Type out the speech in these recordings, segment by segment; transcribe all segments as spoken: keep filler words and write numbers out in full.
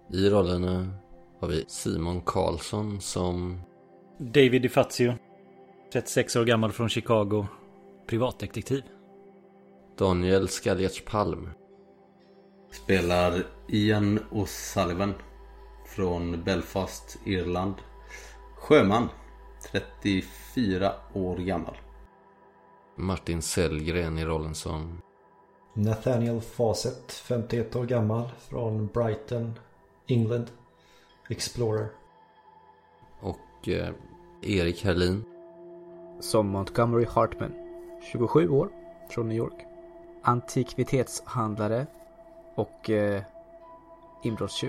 I rollerna har vi Simon Karlsson som David DiFazio, trettiosex år gammal från Chicago, privatdetektiv. Daniel Skaljerts Palm spelar Ian O'Sullivan från Belfast, Irland. Sjöman, trettiofyra år gammal. Martin Sellgren i rollen som Nathaniel Fawcett, femtioett år gammal, från Brighton, England, explorer. Och eh, Erik Herlin som Montgomery Hartman, tjugosju år, från New York, antikvitetshandlare och eh, inbrottstjuv.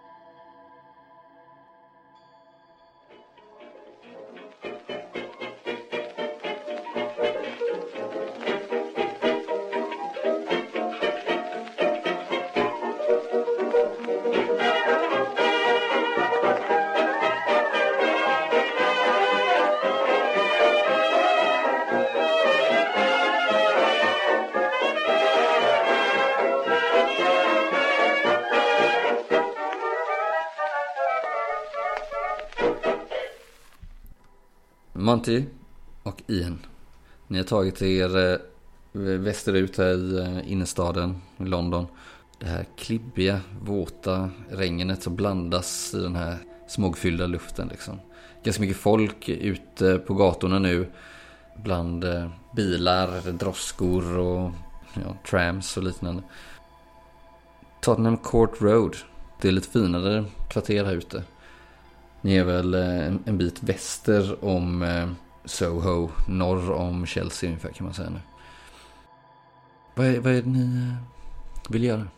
Monty och Ian. Ni har tagit er eh, västerut här i eh, innerstaden i London. Det här klibbiga, våta regnet som blandas i den här smogfyllda luften liksom. Ganska mycket folk ute på gatorna nu. Bland eh, bilar, droskor och ja, trams och liknande. Tottenham Court Road. Det är lite finare kvarter här ute. Ni är väl en, en bit väster om eh, Soho, norr om Chelsea ungefär kan man säga nu. Vad är, vad är det ni eh, vill göra?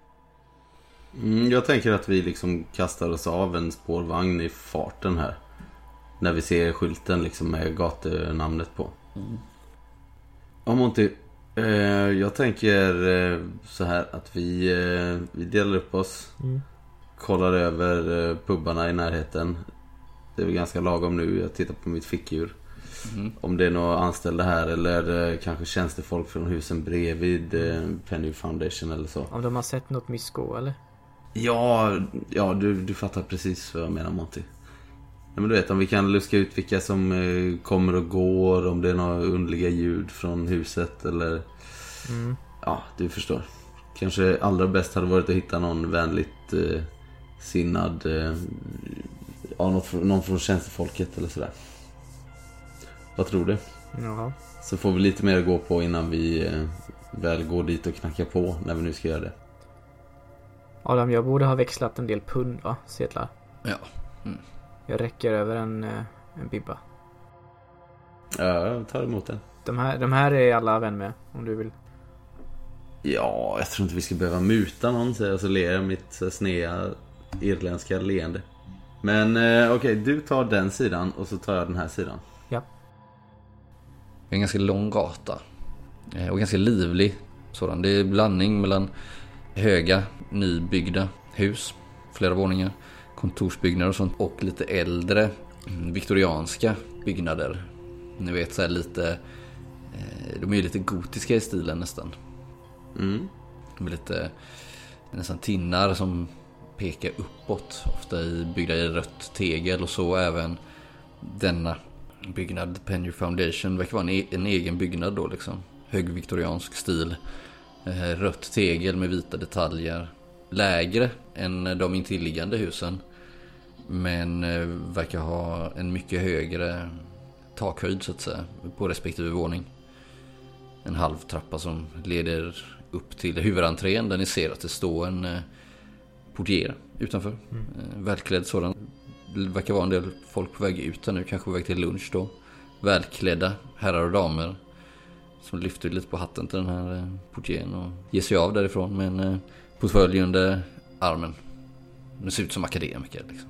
Mm, jag tänker att vi liksom kastar oss av en spårvagn i farten här. När vi ser skylten liksom med gatunamnet på. Mm. Ja, Monty, eh, jag tänker eh, så här att vi, eh, vi delar upp oss. Mm. Kollar över eh, pubbarna i närheten. Det är väl ganska lagom nu. Jag tittar på mitt fickur. Mm. Om det är några anställda här eller eh, kanske tjänstefolk från husen bredvid eh, Penny Foundation eller så. Om de har sett något missko eller? Ja, ja du, du fattar precis vad jag menar, Monty. Ja, men du vet, om vi kan luska ut vilka som eh, kommer och går, om det är några underliga ljud från huset eller... Mm. Ja, du förstår. Kanske allra bäst hade varit att hitta någon vänligt eh, sinnad... Eh, ja, något, någon från tjänstefolket eller sådär. Vad tror du? Ja. Så får vi lite mer att gå på innan vi eh, väl går dit och knackar på när vi nu ska göra det. Adam, jag borde ha växlat en del pund, va? Sedlar. Ja. Mm. Jag räcker över en, en bibba. Ja, jag tar emot den. De här, de här är alla vän med, om du vill. Ja, jag tror inte vi ska behöva muta någon, så jag så ler jag mitt snea irländska leende. Men eh, okej, okay, du tar den sidan och så tar jag den här sidan. Ja. Det är en ganska lång gata. Och ganska livlig sådan. Det är blandning mellan höga, nybyggda hus, flera våningar, kontorsbyggnader och sånt, och lite äldre viktorianska byggnader. Ni vet, så här lite, de är ju lite gotiska i stilen nästan. Mm. De är lite nästan tinnar som pekar uppåt, ofta i, byggda i rött tegel, och så även denna byggnad, Penny Foundation, verkar vara en, en egen byggnad då liksom. Hög viktoriansk stil. Rött tegel med vita detaljer. Lägre än de intilliggande husen, men verkar ha en mycket högre takhöjd så att säga på respektive våning. En halv trappa som leder upp till huvudentrén där ni ser att det står en portier utanför. Mm. Välklädd sådan. Det verkar vara en del folk på väg ut här nu, kanske på väg till lunch då. Välklädda herrar och damer som lyfter lite på hatten till den här portieren och ger sig av därifrån med en portfölj under armen. Det ser ut som akademiker liksom.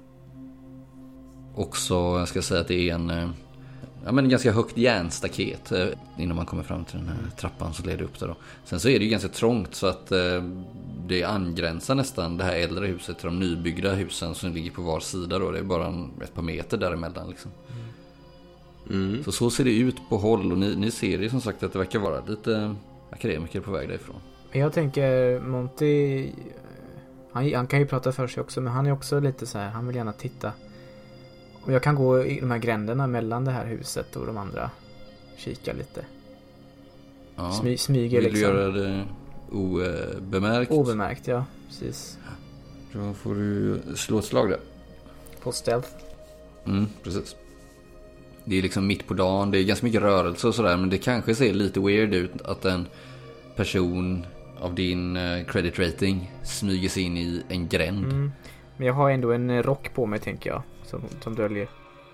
Också, jag ska säga att det är en ja, men ganska högt järnstaket innan man kommer fram till den här trappan som leder upp där då. Sen så är det ju ganska trångt, så att det angränsar nästan det här äldre huset till de nybyggda husen som ligger på var sida då. Det är bara en, ett par meter däremellan liksom. Mm. Så så ser det ut på håll, och ni, ni ser ju som sagt att det verkar vara lite akademiker på väg därifrån. Men jag tänker, Monty, Han, han kan ju prata för sig också, men han är också lite så här, han vill gärna titta. Och jag kan gå i de här gränderna mellan det här huset och de andra. Kika lite. Ja. Smy, smyger Vill liksom. du göra det obemärkt? Obemärkt, ja. Precis. Då får du slå ett slag där. På stealth. Mm, precis. Det är liksom mitt på dagen, det är ganska mycket rörelse och sådär, men det kanske ser lite weird ut att en person av din credit rating smyger sig in i en gränd. Mm. Men jag har ändå en rock på mig, tänker jag, som, som döljer.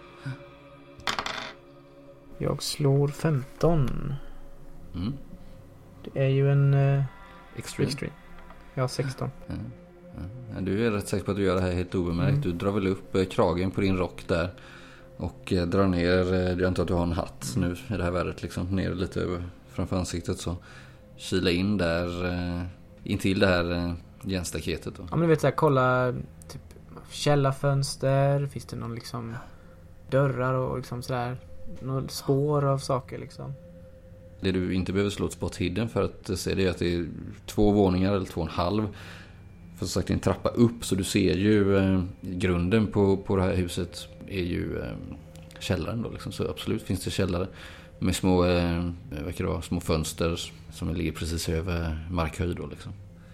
Jag slår femton. Mm. Det är ju en uh, Extreme. extreme. Jag har sexton. Ja, ja. Du är rätt säker på att du gör det här helt obemärkt. Mm. Du drar väl upp kragen på din rock där och drar ner, jag antar att du har en hatt nu i det här vädret liksom, ner lite över framför ansiktet, så kila in där in till det här järnstaketet då. Ja, men du vet så här, kolla typ källarfönster, finns det någon liksom dörrar och liksom sådär, några spår av saker liksom. Det du inte behöver slå ett spot hidden för att se, det är att det är två våningar eller två och en halv. För så sagt, det är en trappa upp, så du ser ju eh, grunden på, på det här huset är ju eh, källaren då liksom. Så absolut finns det källare med små, eh, vad kan det vara, små fönster som ligger precis över markhöjd då liksom.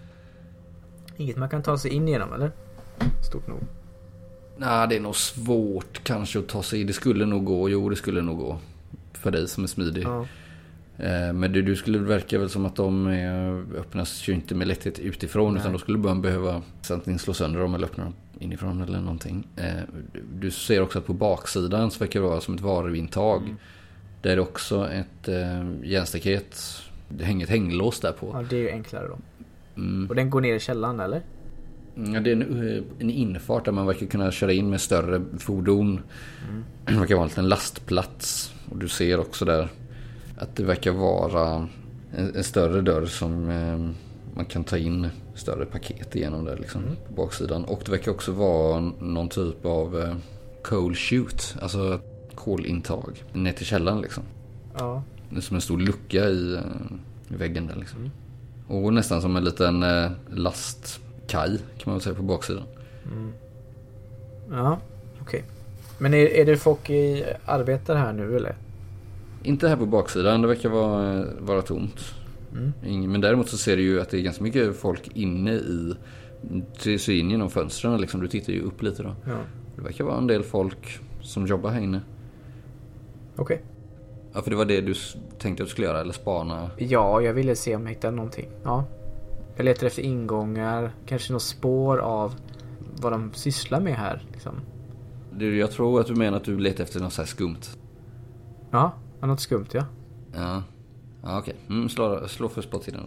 Inget man kan ta sig in genom, eller? Stort nog. Nej, det är nog svårt kanske att ta sig in. Det skulle nog gå, jo det skulle nog gå för dig som är smidig. Ja. Men du, du skulle verka väl som att de är, öppnas ju inte med lätthet utifrån. Nej. Utan då skulle man behöva antingen slå sönder dem eller öppna dem inifrån eller någonting. Du ser också att på baksidan så verkar det vara som ett varuintag. Mm. Där är det också ett järnstaket. Det hänger ett hänglås där på. Ja, det är ju enklare då. Mm. Och den går ner i källaren, eller? Ja, det är en, en infart där man verkar kunna köra in med större fordon. Mm. Det verkar vara en liten lastplats. Och du ser också där att det verkar vara en, en större dörr som eh, man kan ta in större paket igenom där liksom, mm. på baksidan. Och det verkar också vara någon typ av eh, coal chute, alltså kolintag ner till källaren liksom. Ja. Det är som en stor lucka i, eh, i väggen där liksom. Mm. Och nästan som en liten eh, lastkaj kan man väl säga på baksidan. Mm. Ja, okej. Okay. Men är, är det folk i arbetar här nu eller? Inte här på baksidan, det verkar vara, vara tomt. Mm. Men däremot så ser du ju att det är ganska mycket folk inne i, du ser in genom fönstren liksom, du tittar ju upp lite då. Ja. Det verkar vara en del folk som jobbar här inne. Okej. Okay. Ja, för det var det du tänkte att du skulle göra, eller spana? Ja, jag ville se om jag hittade någonting. Ja. Jag letar efter ingångar, kanske något spår av vad de sysslar med här liksom. Du, jag tror att du menar att du letar efter något så här skumt. Ja, något skumt, ja. Ja, ja okej. Okay. Mm, slå, slå för spottiden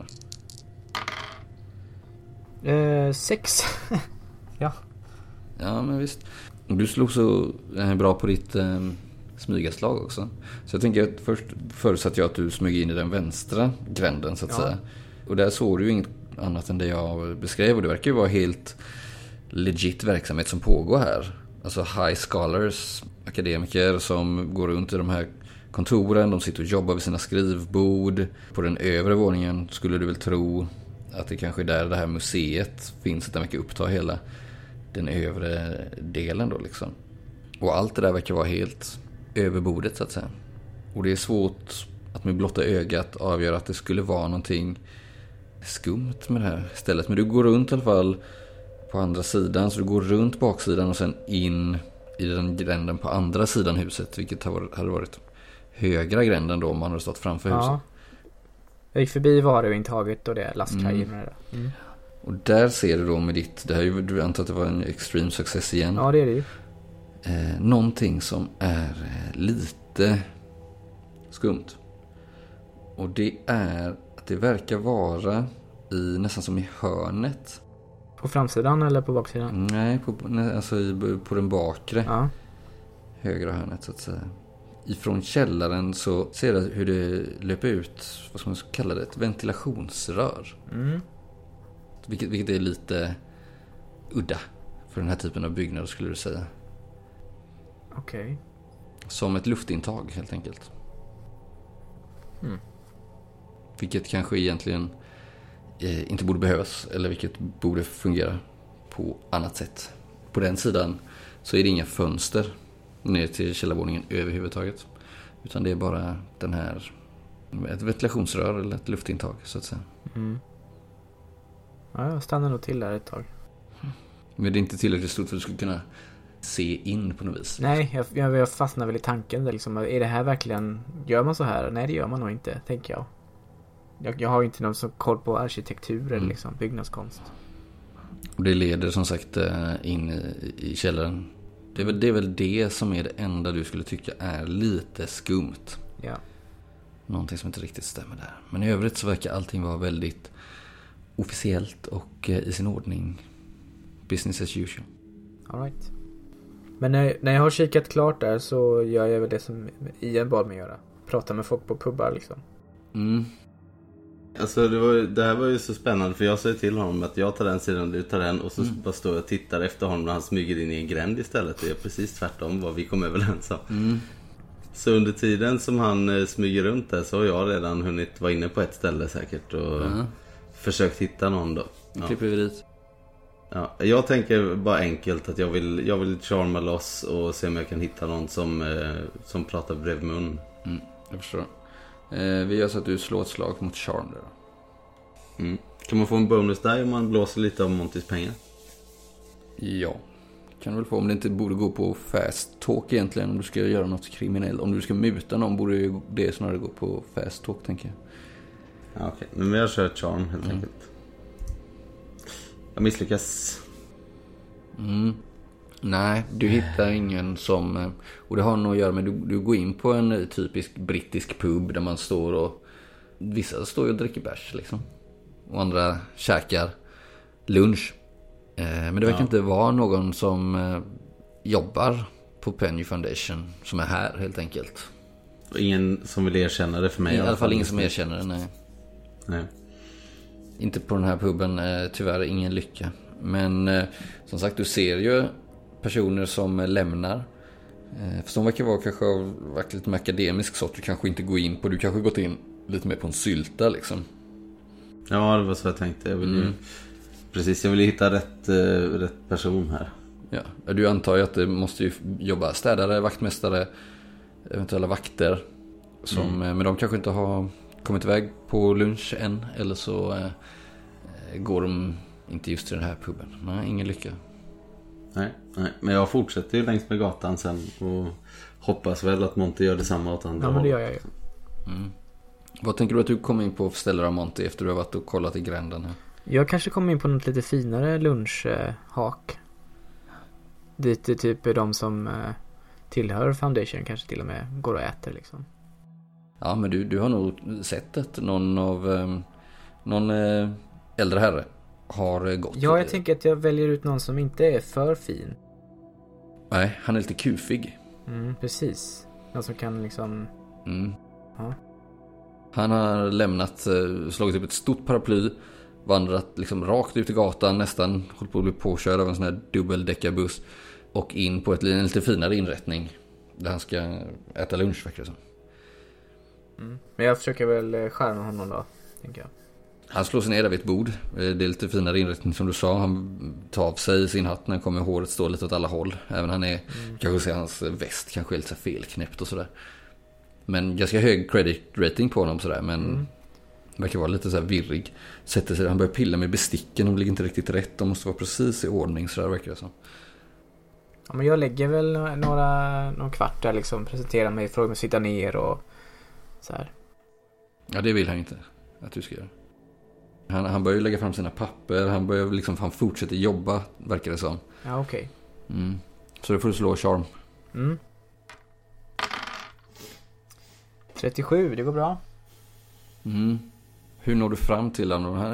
då. Eh, sex. Ja. Ja, men visst. Du slog så bra på ditt eh, smygaslag också. Så jag tänker att först förutsatte jag att du smyg in i den vänstra gränden så att ja. säga. Och där såg du ju inget annat än det jag beskrev. Och det verkar ju vara helt legit verksamhet som pågår här. Alltså high scholars, akademiker som går runt i de här kontoren. De sitter och jobbar vid sina skrivbord. På den övre våningen skulle du väl tro att det kanske är där det här museet finns. Att den verkar uppta hela den övre delen då liksom. Och allt det där verkar vara helt över bordet så att säga. Och det är svårt att med blotta ögat avgöra att det skulle vara någonting skumt med det här stället. Men du går runt i alla fall på andra sidan. Så du går runt baksidan och sen in i den gränden på andra sidan huset. Vilket hade varit högra gränden då om man hade stått framför huset. Ja. Jag gick förbi varuintaget och det lastkajen. Mm. Mm. Och där ser du då med ditt, det här är ju, du antar att det var en extreme success igen. Ja, det är det ju. Eh, någonting som är lite skumt. Och det är att det verkar vara i, nästan som i hörnet. På framsidan eller på baksidan? Nej, på, alltså i, på den bakre. Ja. Högra hörnet så att säga. Ifrån källaren så ser du hur det löper ut, vad ska man kalla det, ett ventilationsrör. Mm. Vilket, vilket är lite udda för den här typen av byggnader skulle du säga. Okej. Okay. Som ett luftintag helt enkelt. Mm. Vilket kanske egentligen eh, inte borde behövas. Eller vilket borde fungera på annat sätt. På den sidan så är det inga fönster ner till källarvåningen överhuvudtaget. Utan det är bara den här, ett ventilationsrör eller ett luftintag så att säga. Mm. Ja, jag stannar nog till där ett tag. Men det är inte tillräckligt stort för att du ska kunna se in på något vis. Nej, jag, jag, jag fastnar väl i tanken där liksom, är det här verkligen, gör man så här? Nej, det gör man nog inte, tänker jag. Jag, jag har ju inte någon som koll på arkitektur eller Mm. liksom byggnadskonst. Och det leder som sagt in i, i källaren. Det är, väl, det är väl det som är det enda du skulle tycka är lite skumt. Ja. Någonting som inte riktigt stämmer där. Men i övrigt så verkar allting vara väldigt officiellt och i sin ordning. Business as usual. All right. Men när, när jag har kikat klart där så gör jag väl det som Ian bad mig göra. Prata med folk på pubbar liksom. Mm. Alltså det, var, det här var ju så spännande för jag sa till honom att jag tar den sidan, du tar den och så mm. bara står jag och tittar efter honom när han smyger in i en gränd istället. Det är precis tvärtom vad vi kom överens om. Mm. Så under tiden som han eh, smyger runt där så har jag redan hunnit vara inne på ett ställe säkert och mm. försökt hitta någon då. Ja. Klipper vi dit. Ja, jag tänker bara enkelt att jag vill, jag vill charma loss och se om jag kan hitta någon som, eh, som pratar bredvid mun. Mm, jag förstår. Eh, vi gör så att du slår ett slag mot charm där då. Mm. Kan man få en bonus där om man blåser lite av Montys pengar? Ja, kan du väl få, om det inte borde gå på fast talk egentligen om du ska göra något kriminellt. Om du ska muta någon borde ju det snarare gå på fast talk tänker jag. Ja, okej, okay. Men jag kör charm helt mm. enkelt. Jag misslyckas. Mm. Nej, du hittar ingen som... Och det har nog att göra med... Du, du går in på en typisk brittisk pub där man står och... Vissa står och dricker bärs liksom. Och andra käkar lunch. Eh, men det verkar ja. inte vara någon som eh, jobbar på Penny Foundation som är här helt enkelt. Ingen som vill erkänna det för mig? I, I alla fall ingen som erkänner det, nej. Nej. Inte på den här puben, eh, tyvärr ingen lycka. Men eh, som sagt, du ser ju personer som lämnar. Eh, för de verkar vara kanske varit lite mer akademisk så att du kanske inte går in på. Du kanske gått in lite mer på en sylta liksom. Ja, det var så jag tänkte. Jag vill ju, mm. Precis, jag vill hitta rätt, uh, rätt person här. Ja, du antar ju att det måste ju jobba städare, vaktmästare, eventuella vakter. Som, mm. Men de kanske inte har kommit iväg på lunch än. Eller så eh, går de inte just till den här puben. Nej, ingen lycka. Nej, nej, men jag fortsätter ju längs med gatan sen. Och hoppas väl att Monty gör detsamma åt andra. Ja, men det gör jag ju. Mm. Vad tänker du att du kommer in på för ställen av Monty efter du har varit och kollat i gränden här? Jag kanske kommer in på något lite finare lunchhak. Dit det typ är de som eh, tillhör Foundation kanske till och med går och äter liksom. Ja, men du, du har nog sett att någon av um, någon uh, äldre herre har gått. Ja, jag tänker att jag väljer ut någon som inte är för fin. Nej, han är lite kufig. Mm, precis. Någon som kan liksom... Mm. Ja. Han har lämnat, slagit upp ett stort paraply, vandrat liksom rakt ut i gatan, nästan hållit på att bli påkörd av en sån här dubbeldäckarbuss och in på ett, en lite finare inrättning där han ska äta lunch verkar det som. Mm. Men jag försöker väl skärma honom då, tänker jag. Han slår sig ner där vid ett bord. Det är lite finare inrättning som du sa. Han tar av sig sin hatt när han kommer, håret står lite åt alla håll. Även han är, mm. kanske ser hans väst kanske är lite felknäppt och sådär. Men ganska hög credit rating på honom sådär. Men mm. verkar vara lite så här virrig. Sätter sig, han börjar pilla med besticken. De ligger inte riktigt rätt. De måste vara precis i ordning sådär verkar det som. Ja, men jag lägger väl några, några kvart där liksom. Presenterar mig, frågar mig att sitta ner och så här. Ja, det vill han inte att du ska göra. Han, han börjar ju lägga fram sina papper. Han börjar liksom, han fortsätter jobba, verkar det som. Ja, okej. Okay. Mm. Så då får du slå charm. Mm. trettiosju, det går bra. Mm. Hur når du fram till den här?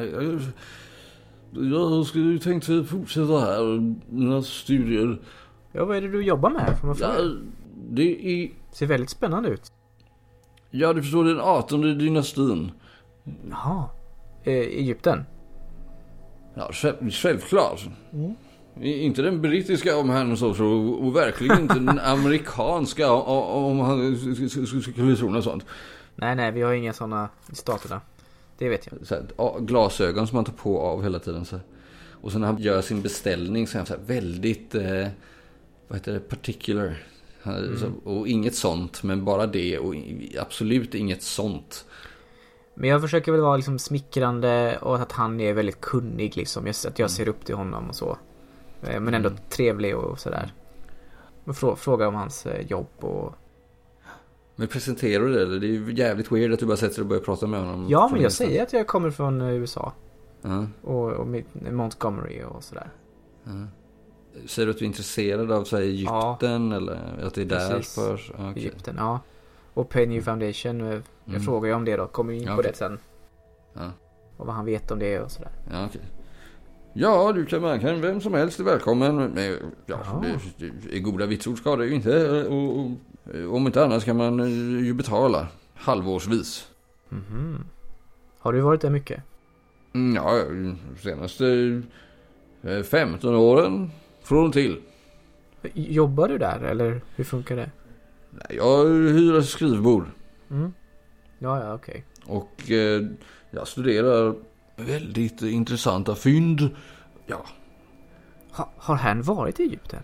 Jag skulle ju tänkt fortsätta här, mina studier. Ja, vad är det du jobbar med? Får man fråga? Ja, det är... ser väldigt spännande ut. Ja, du förstår, den artonde dynastin. Jaha. Eh, Egypten? Ja, själv, självklart. Mm. Inte den brittiska om han så, och, och verkligen inte den amerikanska om han skulle tro något sånt. Nej, nej, vi har inga sådana i staterna. Det vet jag. Så här, glasögon som man tar på av hela tiden. Så. Och sen när han gör sin beställning så är han så här väldigt, eh, vad heter det, particular. Mm. Så, och inget sånt, men bara det och absolut inget sånt. Men jag försöker väl vara liksom smickrande och att han är väldigt kunnig liksom. Att jag ser upp till honom och så. Men ändå mm. trevlig och sådär. Frå- fråga om hans jobb och... Men presenterar du det? Det är ju jävligt weird att du bara sätter dig och börjar prata med honom. Ja, men jag säger att jag kommer från U S A. Uh-huh. Och, och Montgomery och sådär. Uh-huh. Säger du att du är intresserad av så här, Egypten? Ja. Eller att det är Precis. därför? Okay. Egypten, ja. Och Penny Foundation. Jag mm. frågar ju om det då. Kommer in ja, på okay. det sen. Ja. Och vad han vet om det och sådär. Ja, okej. Okay. Ja, du kan man kan vem som helst är välkommen. Men, ja, ja. Det, det är goda vitsord ska det ju inte. Och, och, om inte annars kan man ju betala halvårsvis. Mm-hmm. Har du varit där mycket? Ja, senaste femton åren från till. Jobbar du där eller hur funkar det? Nej, jag hyr ett skrivbord. Mm. Ja, ja, okej. Okay. Och eh, jag studerar väldigt intressanta fynd. Ja. Ha, har han varit i Egypten?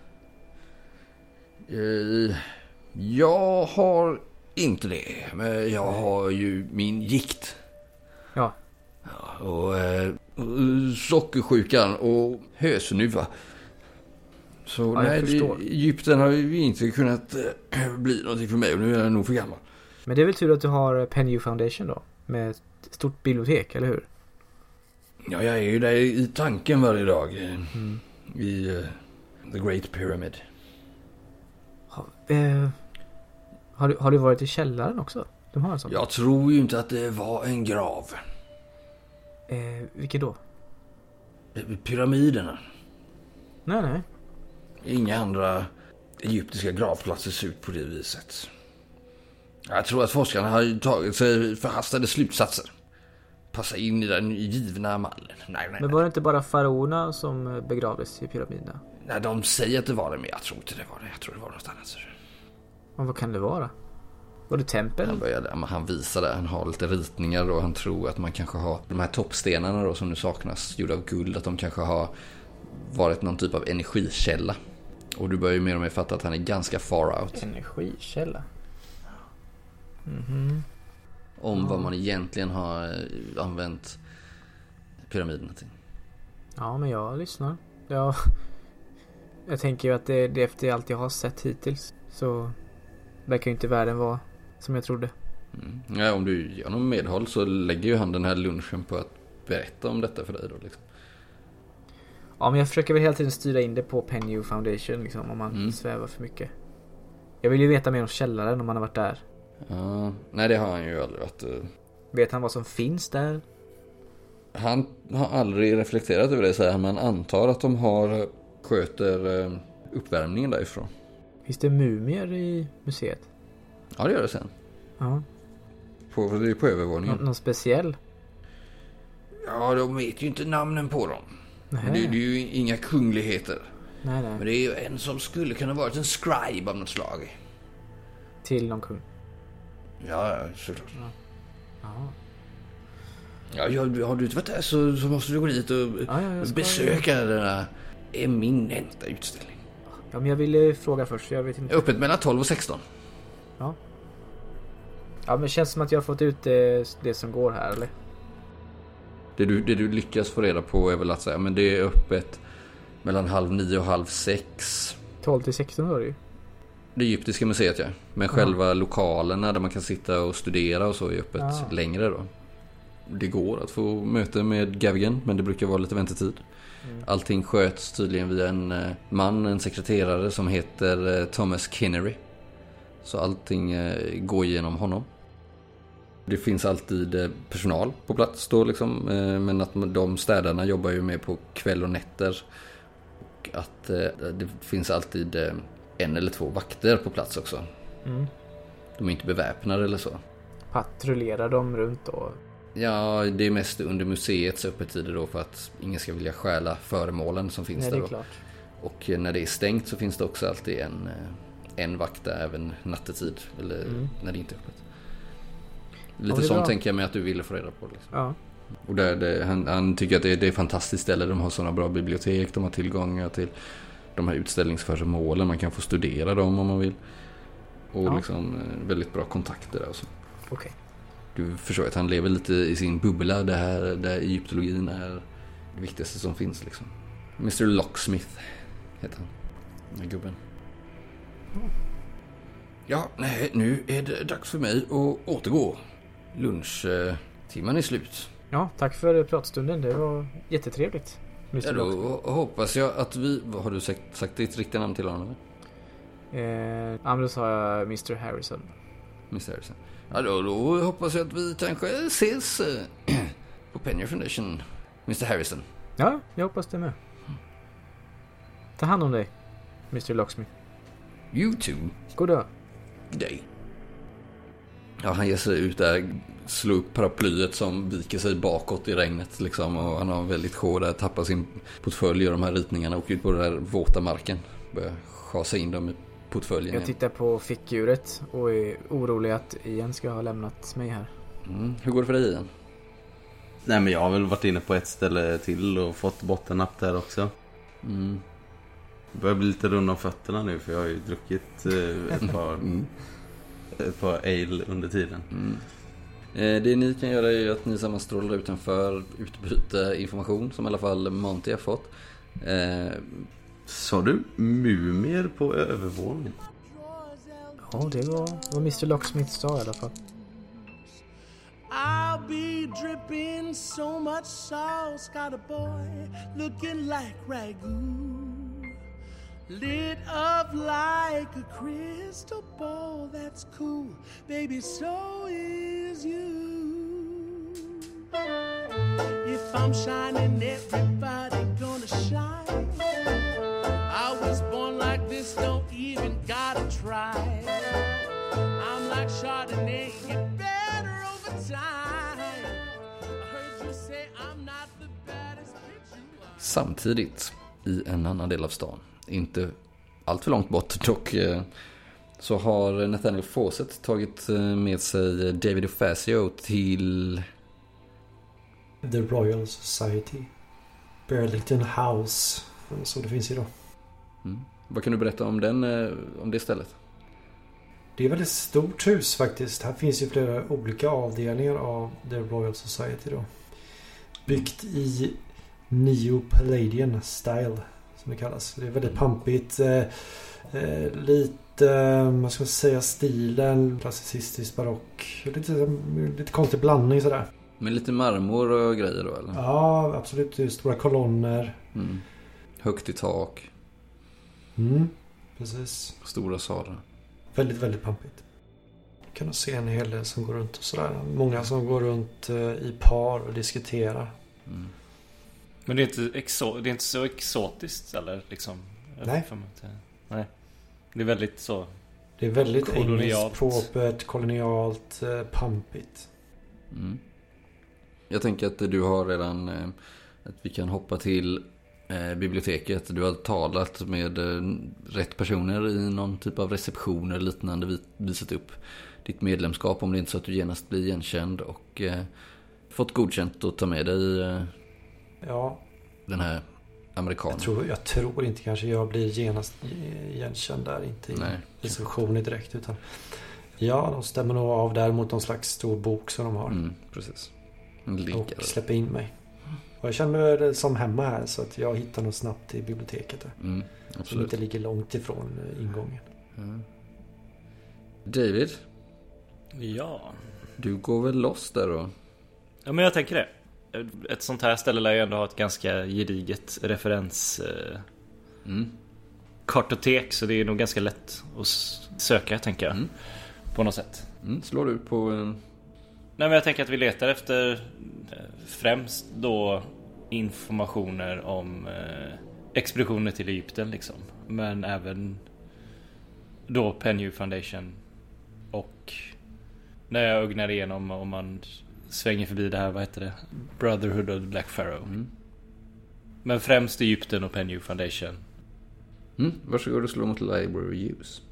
Eh, jag har inte det. Men jag har ju min gikt. Ja. Ja och eh, sockersjukan och hösnuva. Så ja, nej, det, Egypten har ju inte kunnat äh, bli någonting för mig och nu är jag nog för gammal. Men det är väl tur att du har Penny Foundation då? Med ett stort bibliotek, eller hur? Ja, jag är ju där i tanken varje dag. Mm. I uh, The Great Pyramid. Ha, eh, har, du, har du varit i källaren också? De har en sån. Jag tror ju inte att det var en grav. Eh, vilket då? Pyramiderna. Nej, nej. Inga andra egyptiska gravplatser ser ut på det viset. Jag tror att forskarna har tagit sig förhastade slutsatser. Passa in i den givna mallen. Nej, nej, men var det inte bara faraonerna som begravdes i pyramiderna? Nej, de säger att det var det, men jag tror inte det var det. Jag tror det var något annat. Och vad kan det vara? Var det tempel? Han började, han visade, han har lite ritningar och han tror att man kanske har de här toppstenarna då, som nu saknas, gjorda av guld, att de kanske har varit någon typ av energikälla. Och du börjar ju mer och mer fatta att han är ganska far out. Energikälla? Mhm. Om ja. vad man egentligen har använt pyramiderna till. Ja, men jag lyssnar. Jag, jag tänker ju att det, det efter allt jag har sett hittills så verkar ju inte världen vara som jag trodde. Mm. Ja, om du gör någon medhåll så lägger ju han den här lunchen på att berätta om detta för dig då liksom. Ja, men jag försöker väl hela tiden styra in det på Penny Foundation liksom, om man mm. svävar för mycket. Jag vill ju veta mer om källaren om man har varit där. Ja, nej det har han ju aldrig varit. Vet han vad som finns där? Han har aldrig reflekterat över det, säger han, men antar att de har sköter uppvärmningen därifrån. Finns det mumier i museet? Ja, det gör det sen. Ja. På, det är på övervåningen. Nå- någon speciell? Ja, de vet ju inte namnen på dem. Det, det är ju inga kungligheter. Nej, nej. Men det är ju en som skulle kunna varit en scribe av något slag. Till någon kung? Ja, såklart. Ja. Ja, ja, har du inte varit där så, så måste du gå dit och ja, ja, besöka den här eminenta utställning. Ja, men jag ville fråga först, jag vet inte. Öppet mellan tolv och sexton. Ja. Ja, men det känns som att jag har fått ut det, det som går här, eller? Det du, det du lyckas få reda på är väl att säga, men det är öppet mellan halv nio och halv sex. tolv till sexton var det ju. Det egyptiska museet, ja. Men ja. Själva lokalerna där man kan sitta och studera och så är öppet ja. längre då. Det går att få möte med Gavigan, men det brukar vara lite väntetid. Mm. Allting sköts tydligen via en man, en sekreterare som heter Thomas Kinnery. Så allting går genom honom. Det finns alltid personal på plats då liksom, men att de städarna jobbar ju med på kväll och nätter. Och att det finns alltid en eller två vakter på plats också. Mm. De är inte beväpnade eller så. Patrullerar de runt då? Ja, det är mest under museets öppettider då, för att ingen ska vilja stjäla föremålen som finns. Nej, där då. Klart. Och när det är stängt så finns det också alltid en, en vakt där även nattetid, eller mm. när det inte är öppet. Lite ja, sånt bra. Tänker jag mig att du ville få reda på liksom. Ja, Och där det, han, han tycker att det, det är ett fantastiskt ställe. De har sådana bra bibliotek, de har tillgångar till de här utställningsföremålen. Man kan få studera dem om man vill. Och Ja. liksom väldigt bra kontakter där. Okej. Okej. Du förstår att han lever lite i sin bubbla där, där egyptologin är det viktigaste som finns liksom. mister Locksmith heter han. Den här gubben. Ja, nej, nu är det dags för mig att återgå. Lunchtimmen är slut. Ja, tack för pratstunden. Det var jättetrevligt. Ja, mister då Locksmith. hoppas jag att vi... Vad har du sagt, sagt ditt riktiga namn till honom? Eh, ja, men då sa jag mister Harrison. mister Harrison. Ja, då, då hoppas jag att vi kanske ses eh, på Penny Foundation, mister Harrison. Ja, jag hoppas det med. Ta hand om dig, mister Locksmith. You too. God dag. Day. Ja, han ger sig ut där, slår upp paraplyet som viker sig bakåt i regnet liksom, och han har väldigt sjå där, tappar sin portfölj och de här ritningarna, åker ut på den där våta marken, börjar schasa in dem i portföljen. Jag tittar på fickdjuret och är orolig att Ian ska ha lämnat mig här. Mm. Hur går det för dig igen? Nej, men jag har väl varit inne på ett ställe till och fått bottennapp där också. Mm. Jag börjar bli lite rund om fötterna nu, för jag har ju druckit eh, ett par Mm. ett par ale under tiden. Mm. Eh, det ni kan göra är att ni sammanstrålar utanför, utbyta information som i alla fall Monty har fått. Eh, Sa du mumier på övervåningen? Ja, det var vad mister Locksmith sa i alla fall. I'll be dripping so much sauce. Got a boy looking like ragu, lit up like a crystal ball. That's cool, baby, so is you. If I'm shining, everybody gonna shine. I was born like this, don't even gotta try. I'm like Chardonnay, get better over time. I heard you say I'm not the baddest bitch you are. samtidigt i en annan del av stan, inte allt för långt bort dock, eh, så har Nathaniel Fawcett tagit eh, med sig David Ofasio till... The Royal Society. Burlington House. Så det finns idag. Mm. Vad kan du berätta om, den, eh, om det stället? Det är ett väldigt stort hus faktiskt. Här finns ju flera olika avdelningar av The Royal Society då. Byggt i Neo-Palladian style som det kallas. Det är väldigt pampigt. Eh, eh, lite, eh, vad ska jag säga, stilen. Klassicistisk barock. Lite, lite konstig blandning sådär. Med lite marmor och grejer då, eller? Ja, absolut. Stora kolonner. Mm. Högt i tak. Mm, precis. Stora salar. Väldigt, väldigt pampigt. Kan du se en hel del som går runt och sådär. Många som går runt eh, i par och diskuterar. Mm. Men det är inte, exo- det är inte så exotiskt eller liksom? Nej. Nej. Det är väldigt så. Det är väldigt Kolonialt. engelskt, propert, kolonialt, eh, pampigt. Mm. Jag tänker att du har redan eh, att vi kan hoppa till eh, biblioteket. Du har talat med eh, rätt personer i någon typ av reception eller liknande, vi, visat upp ditt medlemskap om det inte så att du genast blir igenkänd och eh, fått godkänt att ta med dig eh, Ja, den här amerikanen. jag tror, jag tror inte kanske jag blir genast igenkänd där. Inte i Nej. receptionen direkt. Utan ja, de stämmer nog av där mot någon slags stor bok som de har. Mm, precis. En Och liggare. släpper in mig. Och jag känner mig som hemma här så att jag hittar nog snabbt till biblioteket där. Mm, Som absolut. inte ligger långt ifrån eh, ingången. Mm. David, Ja. du går väl loss där då? Ja, men jag tänker det. Ett sånt här ställe lär ju ändå ha ett ganska gediget referens eh, Mm. kartotek, så det är nog ganska lätt att s- söka, tänker jag. Mm. På något sätt. Mm, slår du på en... Nej, men jag tänker att vi letar efter eh, främst då informationer om eh, expeditioner till Egypten liksom. Men även då Penny Foundation. Och när jag ögnar igenom, om man svänger förbi det här, vad heter det? Brotherhood of the Black Pharaoh. Mm. Men främst Egypten och Penny Foundation. Mm, varsågod och slå mot library use.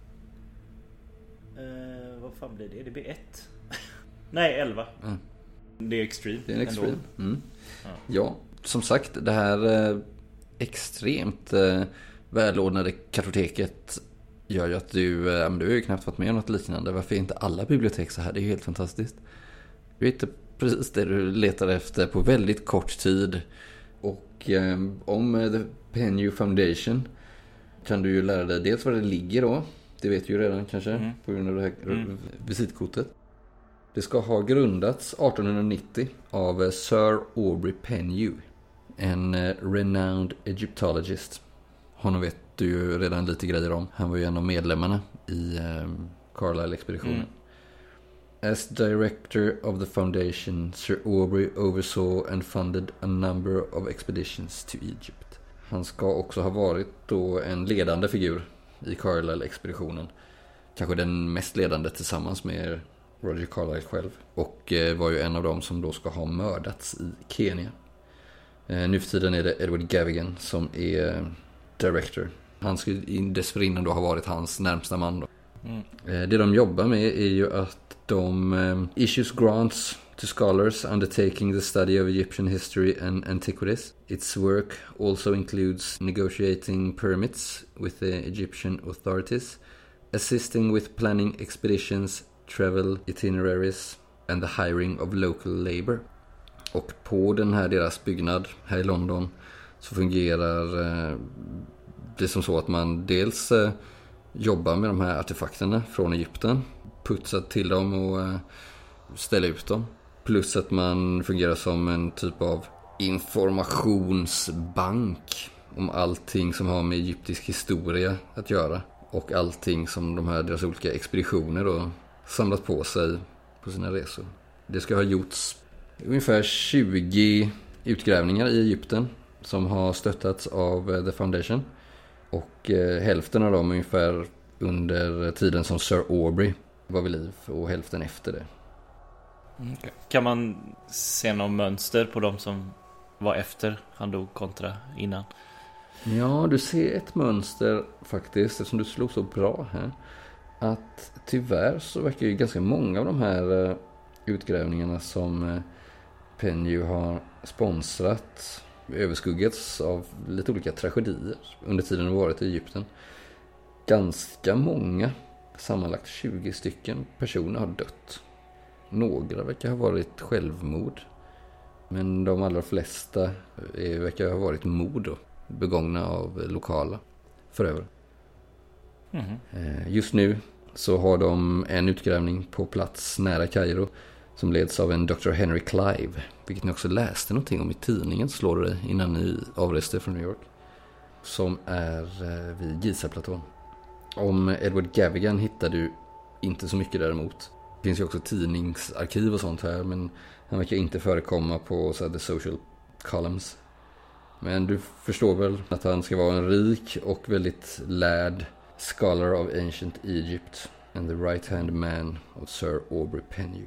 Eh, vad fan blir det? Det blir ett. Nej, elva. Mm. Det är extreme. Det är en extreme. Mm. Ja. Ja, som sagt, det här eh, extremt eh, välordnade kartoteket gör ju att du, eh, du har ju knappt varit med om något liknande. Varför är inte alla bibliotek så här? Det är ju helt fantastiskt. Du hittar precis det du letar efter på väldigt kort tid. Och eh, om eh, The Penn Foundation kan du ju lära dig dels vad det ligger då. Det vet du ju redan kanske mm. på grund av det här mm. visitkortet. Det ska ha grundats arton nittio av Sir Aubrey Pennew, en renowned egyptologist. Honom vet du ju redan lite grejer om. Han var ju en av medlemmarna i Carlisle-expeditionen. Mm. As director of the foundation, Sir Aubrey oversaw and funded a number of expeditions to Egypt. Han ska också ha varit då en ledande figur i Carlisle-expeditionen. Kanske den mest ledande tillsammans med Roger Carlyle själv. Och var ju en av dem som då ska ha mördats i Kenya. Nu för tiden är det Edward Gavigan som är director. Han skulle dessförinnan då ha varit hans närmsta man då. Mm. Det de jobbar med är ju att de um, issues grants to scholars undertaking the study of Egyptian history and antiquities. Its work also includes negotiating permits with the Egyptian authorities, assisting with planning expeditions, travel itineraries and the hiring of local labor. Och på den här deras byggnad här i London så fungerar eh, det som så att man dels eh, jobbar med de här artefakterna från Egypten, putsar till dem och eh, ställer ut dem. Plus att man fungerar som en typ av informationsbank om allting som har med egyptisk historia att göra. Och allting som de här deras olika expeditioner då samlat på sig på sina resor. Det ska ha gjorts ungefär tjugo utgrävningar i Egypten som har stöttats av The Foundation. Och eh, hälften av dem ungefär under tiden som Sir Aubrey var vid liv och hälften efter det. Okay. Kan man se någon mönster på dem som var efter han dog kontra innan? Ja, du ser ett mönster faktiskt, eftersom du slog så bra här. Att tyvärr så verkar ju ganska många av de här utgrävningarna som Pennew har sponsrat överskuggats av lite olika tragedier under tiden det varit i Egypten. Ganska många, sammanlagt tjugo stycken personer har dött. Några verkar ha varit självmord. Men de allra flesta verkar ha varit mord då, begångna av lokala förövare. Mm. Just nu så har de en utgrävning på plats nära Kairo som leds av en doktor Henry Clive, vilket ni också läste någonting om i tidningen, slår det innan ni avreste från New York, som är vid Giza-platån. Om Edward Gavigan hittar du inte så mycket däremot. Det finns ju också tidningsarkiv och sånt här, men han verkar inte förekomma på så här, the social columns. Men du förstår väl att han ska vara en rik och väldigt lärd scholar of ancient Egypt and the right hand man of Sir Aubrey Pennew.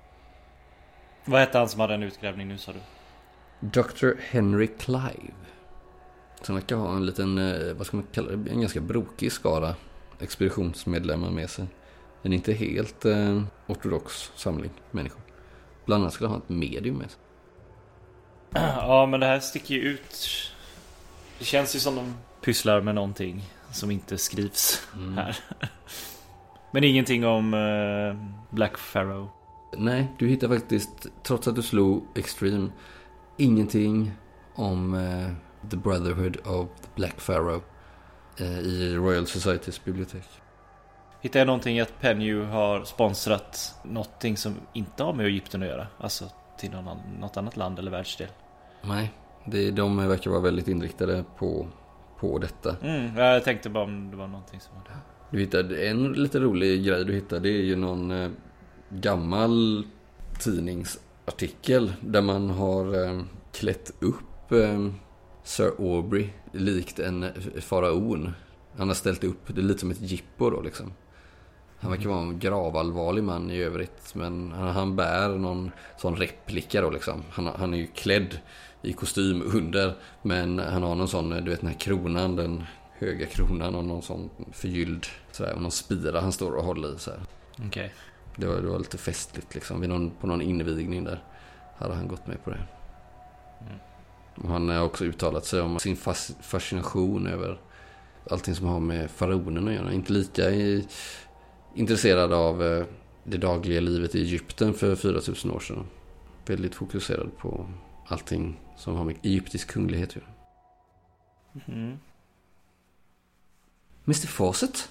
Vad hette han som hade en utgrävning nu, sa du? doktor Henry Clive. Som verkar ha en liten, vad ska man kalla det, en ganska brokig skara expeditionsmedlemmar med sig. En inte helt eh, ortodox samling människor. Bland annat skulle han ha ett medium med sig. Ja, men det här sticker ju ut. Det känns ju som de pysslar med någonting som inte skrivs mm. här. Men ingenting om eh, Black Pharaoh. Nej, du hittar faktiskt, trots att du slog Extreme, ingenting om eh, The Brotherhood of the Black Pharaoh eh, i Royal Societys bibliotek. Hittar jag någonting att Pennew har sponsrat någonting som inte har med Egypten att göra? Alltså till någon, något annat land eller världsdel? Nej, det, de verkar vara väldigt inriktade på, på detta. Mm, jag tänkte bara om det var någonting som var det. Du hittade en lite rolig grej du hittade. Det är ju någon eh, gammal tidningsartikel där man har eh, klätt upp eh, Sir Aubrey likt en faraon. Han har ställt upp det lite som ett jippo då liksom. Han verkar vara en gravallvarlig man i övrigt, men han, han bär någon sån replika då liksom. Han, han är ju klädd i kostym under, men han har någon sån, du vet den här kronan, den höga kronan och någon sån förgylld sådär, och någon spira han står och håller i så här. Okej. Okay. Det var, det var lite festligt liksom vid någon, på någon invigning där. hade han gått med på det. Mm. Och han har också uttalat sig om sin fas- fascination över allting som har med faraonerna att göra. Inte lika i, intresserad av eh, det dagliga livet i Egypten för fyra tusen år sedan. Väldigt fokuserad på allting som har med egyptisk kunglighet att göra. Mm. mister Fawcett?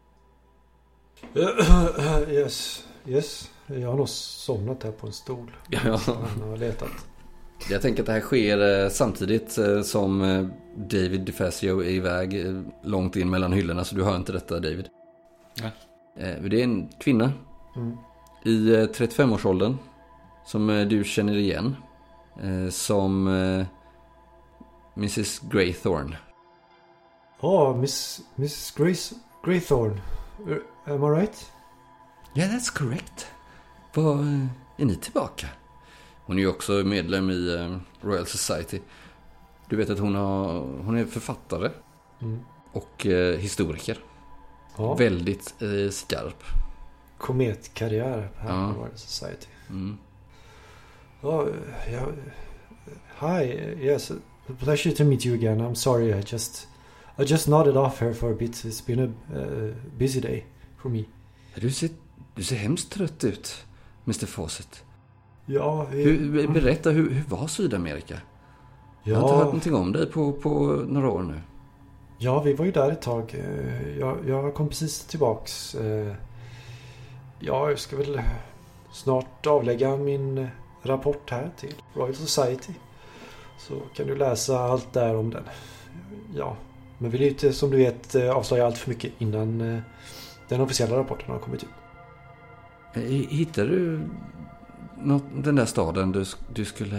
Yes, yes. Jag har nog somnat här på en stol. Ja. Han har letat. Jag tänker att det här sker eh, samtidigt eh, som eh, David DeFazio är iväg eh, långt in mellan hyllorna, så du hör inte detta, David. Ja. Eh, det är en kvinna Mm. i eh, trettiofem-årsåldern som eh, du känner igen eh, som eh, missus Graythorne. Ja, oh, Miss, Miss Grace Graythorne. Am I right? Ja, yeah, that's correct. Var eh, är ni tillbaka? Hon är ju också medlem i eh, Royal Society. Du vet att hon, har, hon är författare Mm. och eh, historiker. Ja. Väldigt eh, skarp. Kometkarriär här Ja. på Royal Society. Mm. Ja, ja, hi, yes, pleasure to meet you again. I'm sorry, I just, I just nodded off here for a bit. It's been a uh, busy day for me. Du ser, du ser hemskt trött ut, mister Fawcett. Ja, vi, Hur, berätta, hur, hur var Sydamerika? Jag har inte hört ja, någonting om dig på, på några år nu. ja, vi var ju där ett tag. Eh, Jag, jag kom precis tillbaks. Eh, Ja, jag ska väl snart avlägga min rapport här till Royal Society. Så kan du läsa allt där om den. Ja, men vill ju inte, som du vet, avslöja allt för mycket innan eh, den officiella rapporten har kommit ut. Eh, Hittade du något, den där staden du, du skulle...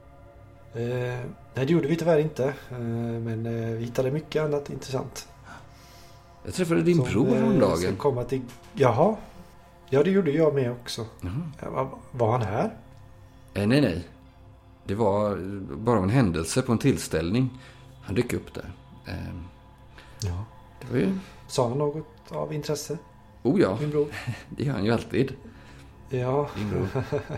Eh, nej, det gjorde vi tyvärr inte. Eh, men eh, vi hittade mycket annat intressant. Jag träffade din Som, bror eh, häromdagen. ska komma till... Jaha. Ja, det gjorde jag med också. Jaha. Ja, var, var han här? Eh, nej, nej. Det var bara en händelse på en tillställning. Han dök upp där. Eh, Ja. det var ju... Sa han något av intresse? Oh ja, Min bror? det gör han ju alltid. Ja. Din bror.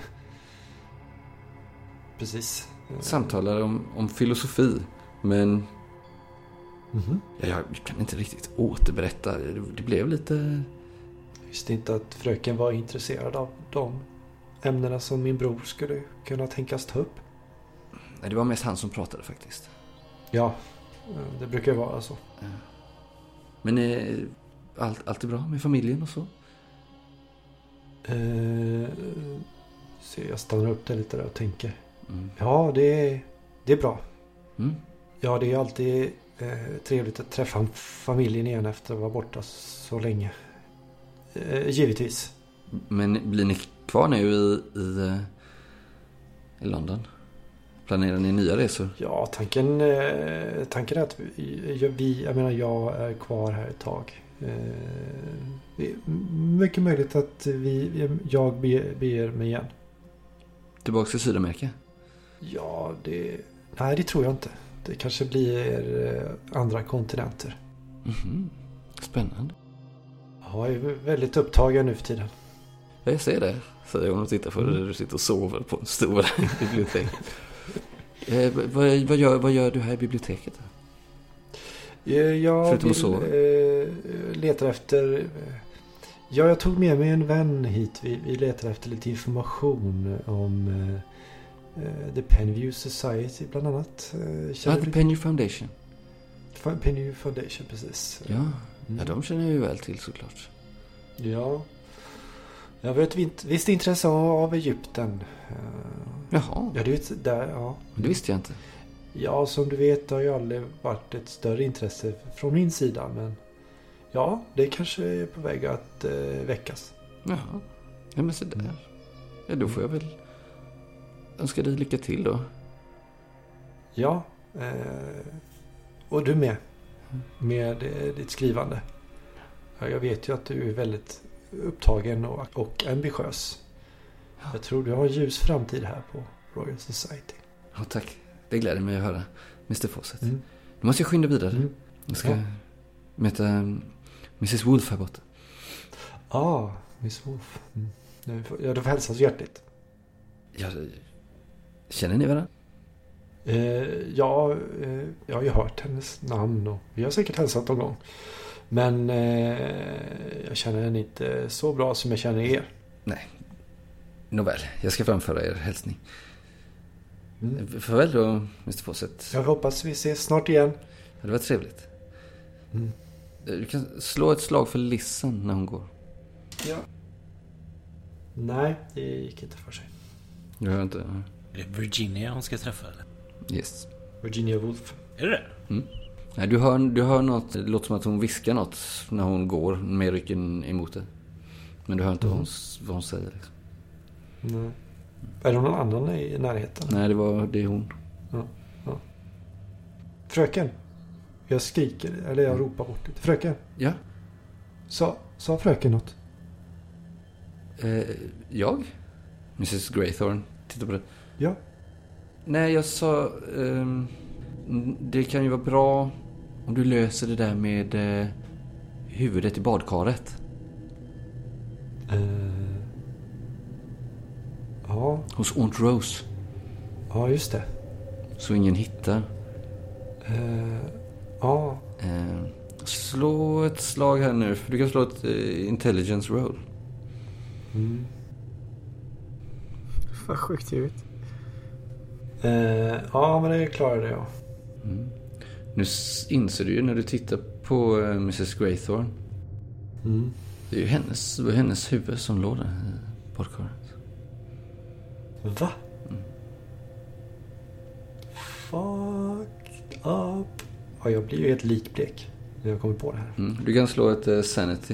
Precis. Samtalade om, om filosofi. Men Mhm. ja, jag kan inte riktigt återberätta. Det, det blev lite... Jag visste inte att fröken var intresserad av de ämnena som min bror skulle kunna tänkas ta upp. Nej, det var mest han som pratade faktiskt. Ja, det brukar ju vara så. Men eh, allt, allt är bra med familjen och så? Eh, så jag stannar upp där lite där och tänker. Mm. Ja, det är, det är bra. Mm. Ja, det är alltid eh, trevligt att träffa familjen igen efter att vara borta så länge. Eh, givetvis. Men blir ni kvar nu i, i, eh, i London? Planerar ni nya resor? Ja, tanken, eh, tanken är att vi, vi, jag menar jag är kvar här ett tag. Eh, det är mycket möjligt att vi, jag ber, ber mig igen. Tillbaka till Sydamerika? Ja, det, nej det tror jag inte. Det kanske blir eh, andra kontinenter. Mhm. Spännande. Ja, jag är väldigt upptagen nu för tiden. Ja, jag ser det. Säger hon och tittar på dig där du sitter och sover på en stol i biblioteket. eh, vad, vad, gör, vad gör du här i biblioteket? Eh, Jag Förutom att vill, sova. eh, letar efter... Eh, ja, jag tog med mig en vän hit. Vi, vi letar efter lite information om eh, The Penview Society bland annat. Eh, Ja, känner The du- Penny Foundation. Penview Foundation, precis. Ja. Ja, de känner jag ju väl till såklart. Ja. Jag har ett vint- visst intresse av Egypten. Eh, Jaha, Ja, du vet, där, ja. det visste jag inte. Ja, som du vet har ju aldrig varit ett större intresse från min sida. Men ja, det kanske är på väg att eh, väckas. Jaha, ja men så där. Ja, då får jag väl önska dig lycka till då. Ja, eh, och du med. Med eh, ditt skrivande. Ja, jag vet ju att du är väldigt upptagen och, och ambitiös. Jag tror du har en ljus framtid här på Royal Society. Ja, tack. Det gläder mig att höra, mister Fawcett. Mm. Nu måste jag skynda vidare. Mm. Jag ska Ja. möta um, missus Wolf här borta. Ah, Miss Wolf. Mm. Nu får- Ja, du får hälsa så hjärtligt. Ja, Känner ni varandra? Eh, ja, eh, jag har ju hört hennes namn och vi har säkert hälsat någon gång. Men eh, jag känner henne inte så bra som jag känner er. Nej. Nåväl, jag ska framföra er hälsning. Mm. Farväl då, mister Fawcett. Jag hoppas vi ses snart igen. Det var trevligt. Mm. Du kan slå ett slag för Lissan när hon går. Ja. Nej, det gick inte för sig. Du hör inte? Är det Virginia hon ska träffa eller? Yes. Virginia Woolf. Är det det? Mm. Nej, du hör, du hör något, det låter som att hon viskar något när hon går med ryggen emot dig. Men du hör inte mm. vad, hon, vad hon säger liksom. Nej. Är det någon annan i närheten? Nej, det var det är hon. Ja, ja. Fröken. Jag skriker, eller jag ropar bort lite. Fröken. Ja. Sa, sa fröken något? Eh, jag? missus Graythorne, titta på det. Ja. Nej, jag sa... ehm, det kan ju vara bra om du löser det där med eh, huvudet i badkaret. Uh, ja. Hos Aunt Rose. Ja, just det. Så ingen hittar. Uh, ja. Eh, slå ett slag här nu. För du kan slå ett eh, intelligence roll. Mm. Vad sjukt ut. Uh, ja, men det klarade jag. Mm. Nu inser du ju när du tittar på uh, missus Graythorne. Mm. Det är ju hennes, det var hennes huvud som låg där i badkaret. Va? Mm. Fucked up. Ja, jag blir ju helt likblek när jag kommer på det här. Mm. Du kan slå ett uh, sanity.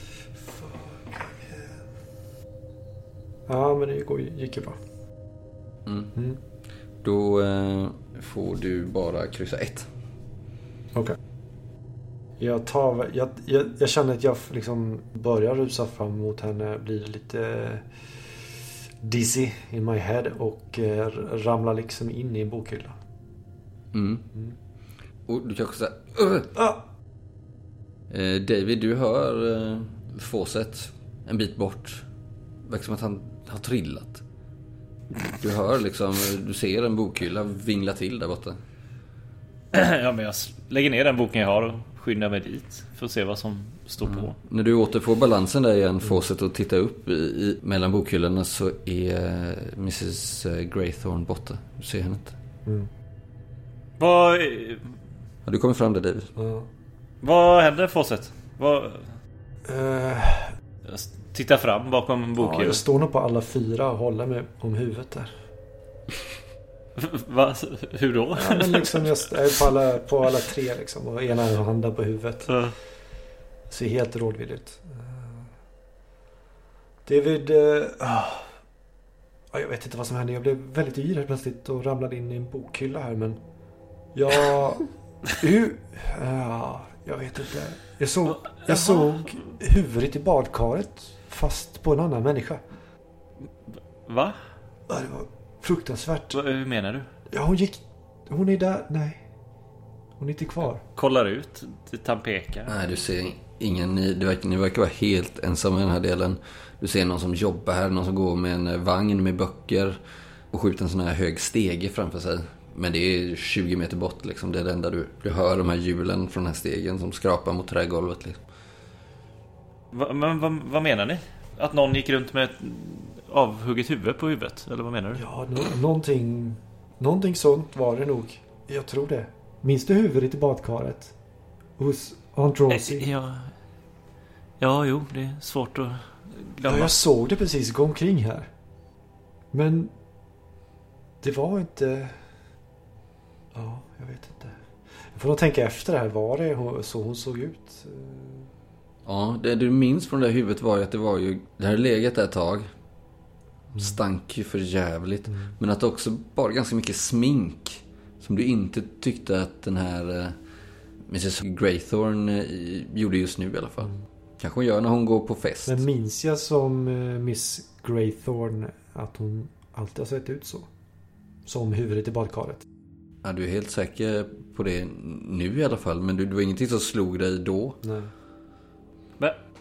Ja, men det går, gick ju bra. Mm. Mm. Då uh, får du bara kryssa ett. Okej. Okay. Jag tar... Jag, jag, jag känner att jag liksom börjar rusa fram mot henne. Blir lite dizzy in my head. Och eh, ramlar liksom in i en bokhylla. Mm. Mm. Och du kanske säger... Uh! Ah! Eh, David, du hör eh, Fawcett en bit bort. Verkar som att han har trillat. Du hör liksom... Du ser en bokhylla vingla till där borta. Ja, men jag lägger ner den boken jag har och skyndar mig dit för att se vad som står Mm. på. När du återfår balansen där igen, Fawcett, och tittar upp i, i, mellan bokhyllorna, så är missus Graythorne borta. Du ser henne inte. Mm. Vad, Ja, du kommer fram där, David. Ja. vad händer, Fawcett? Vad... Uh, Jag tittar fram bakom ja, bokhyllan. jag står nog på alla fyra och håller mig om huvudet där. Va? Hur då? Ja, men liksom jag är på alla, på alla tre liksom. Och ena handen på huvudet. Ja. Ser helt rådvill ut. David... Uh, oh, jag vet inte vad som hände. Jag blev väldigt yr här plötsligt och ramlade in i en bokhylla här. Men jag... uh, uh, jag vet inte. Jag såg, jag såg huvudet i badkaret. Fast på en annan människa. Va? Ja, det var fruktansvärt. Va? Hur menar du? Ja, hon gick... Hon är där... Nej. Hon är inte kvar. Kollar ut. Han pekar. Nej, du ser ingen. Ni, det verkar, ni verkar vara helt ensamma i den här delen. Du ser någon som jobbar här. Någon som går med en vagn med böcker. Och skjuter en sån här hög stege framför sig. Men det är tjugo meter bort liksom. Det är det enda du... Du hör de här hjulen från den här stegen som skrapar mot trägolvet liksom. Va, men vad, vad menar ni? Att någon gick runt med ett avhugget huvud på huvudet? Eller vad menar du? Ja, no- någonting... Någonting sånt var det nog. Jag tror det. Minns du huvudet i badkaret? Hos Aunt Rosie? Ja, ja, jo, det är svårt att glömma. Ja, jag såg det precis gå omkring här. Men... Det var inte... Ja, jag vet inte. Jag får nog tänka efter det här. Var det så hon såg ut? Ja, det du minns från det här huvudet var ju att det var ju... Det här legat där ett tag. Stank ju för jävligt. Mm. Men att det också bara ganska mycket smink. Som du inte tyckte att den här uh, missus Graythorne uh, gjorde just nu i alla fall. Mm. Kanske hon gör när hon går på fest. Men minns jag som uh, Miss Graythorne att hon alltid har sett ut så? Som huvudet i badkaret. Ja, du är helt säker på det nu i alla fall. Men du, det var ingenting som slog dig då. Nej. Men,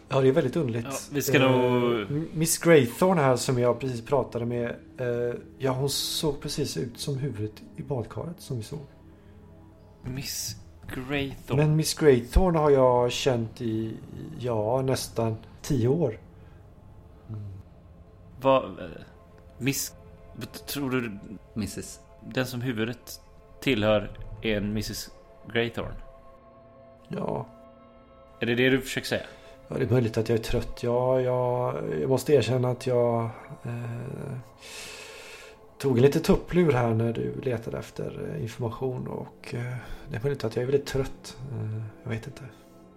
Ja, det är väldigt underligt. Ja, vi ska nog... Uh, Miss Graythorne här som jag precis pratade med. Uh, ja, hon såg precis ut som huvudet i badkaret som vi såg. Miss Graythorne. Men Miss Graythorne har jag känt i, ja, nästan tio år. Mm. Vad... Miss... Tror du... missus Den som huvudet tillhör är en missus Graythorne? Ja. Är det det du försöker säga? Ja, det är möjligt att jag är trött. Ja, jag, jag måste erkänna att jag eh, tog en lite tupplur här när du letade efter information. Och eh, det är möjligt att jag är väldigt trött. Eh, jag vet inte.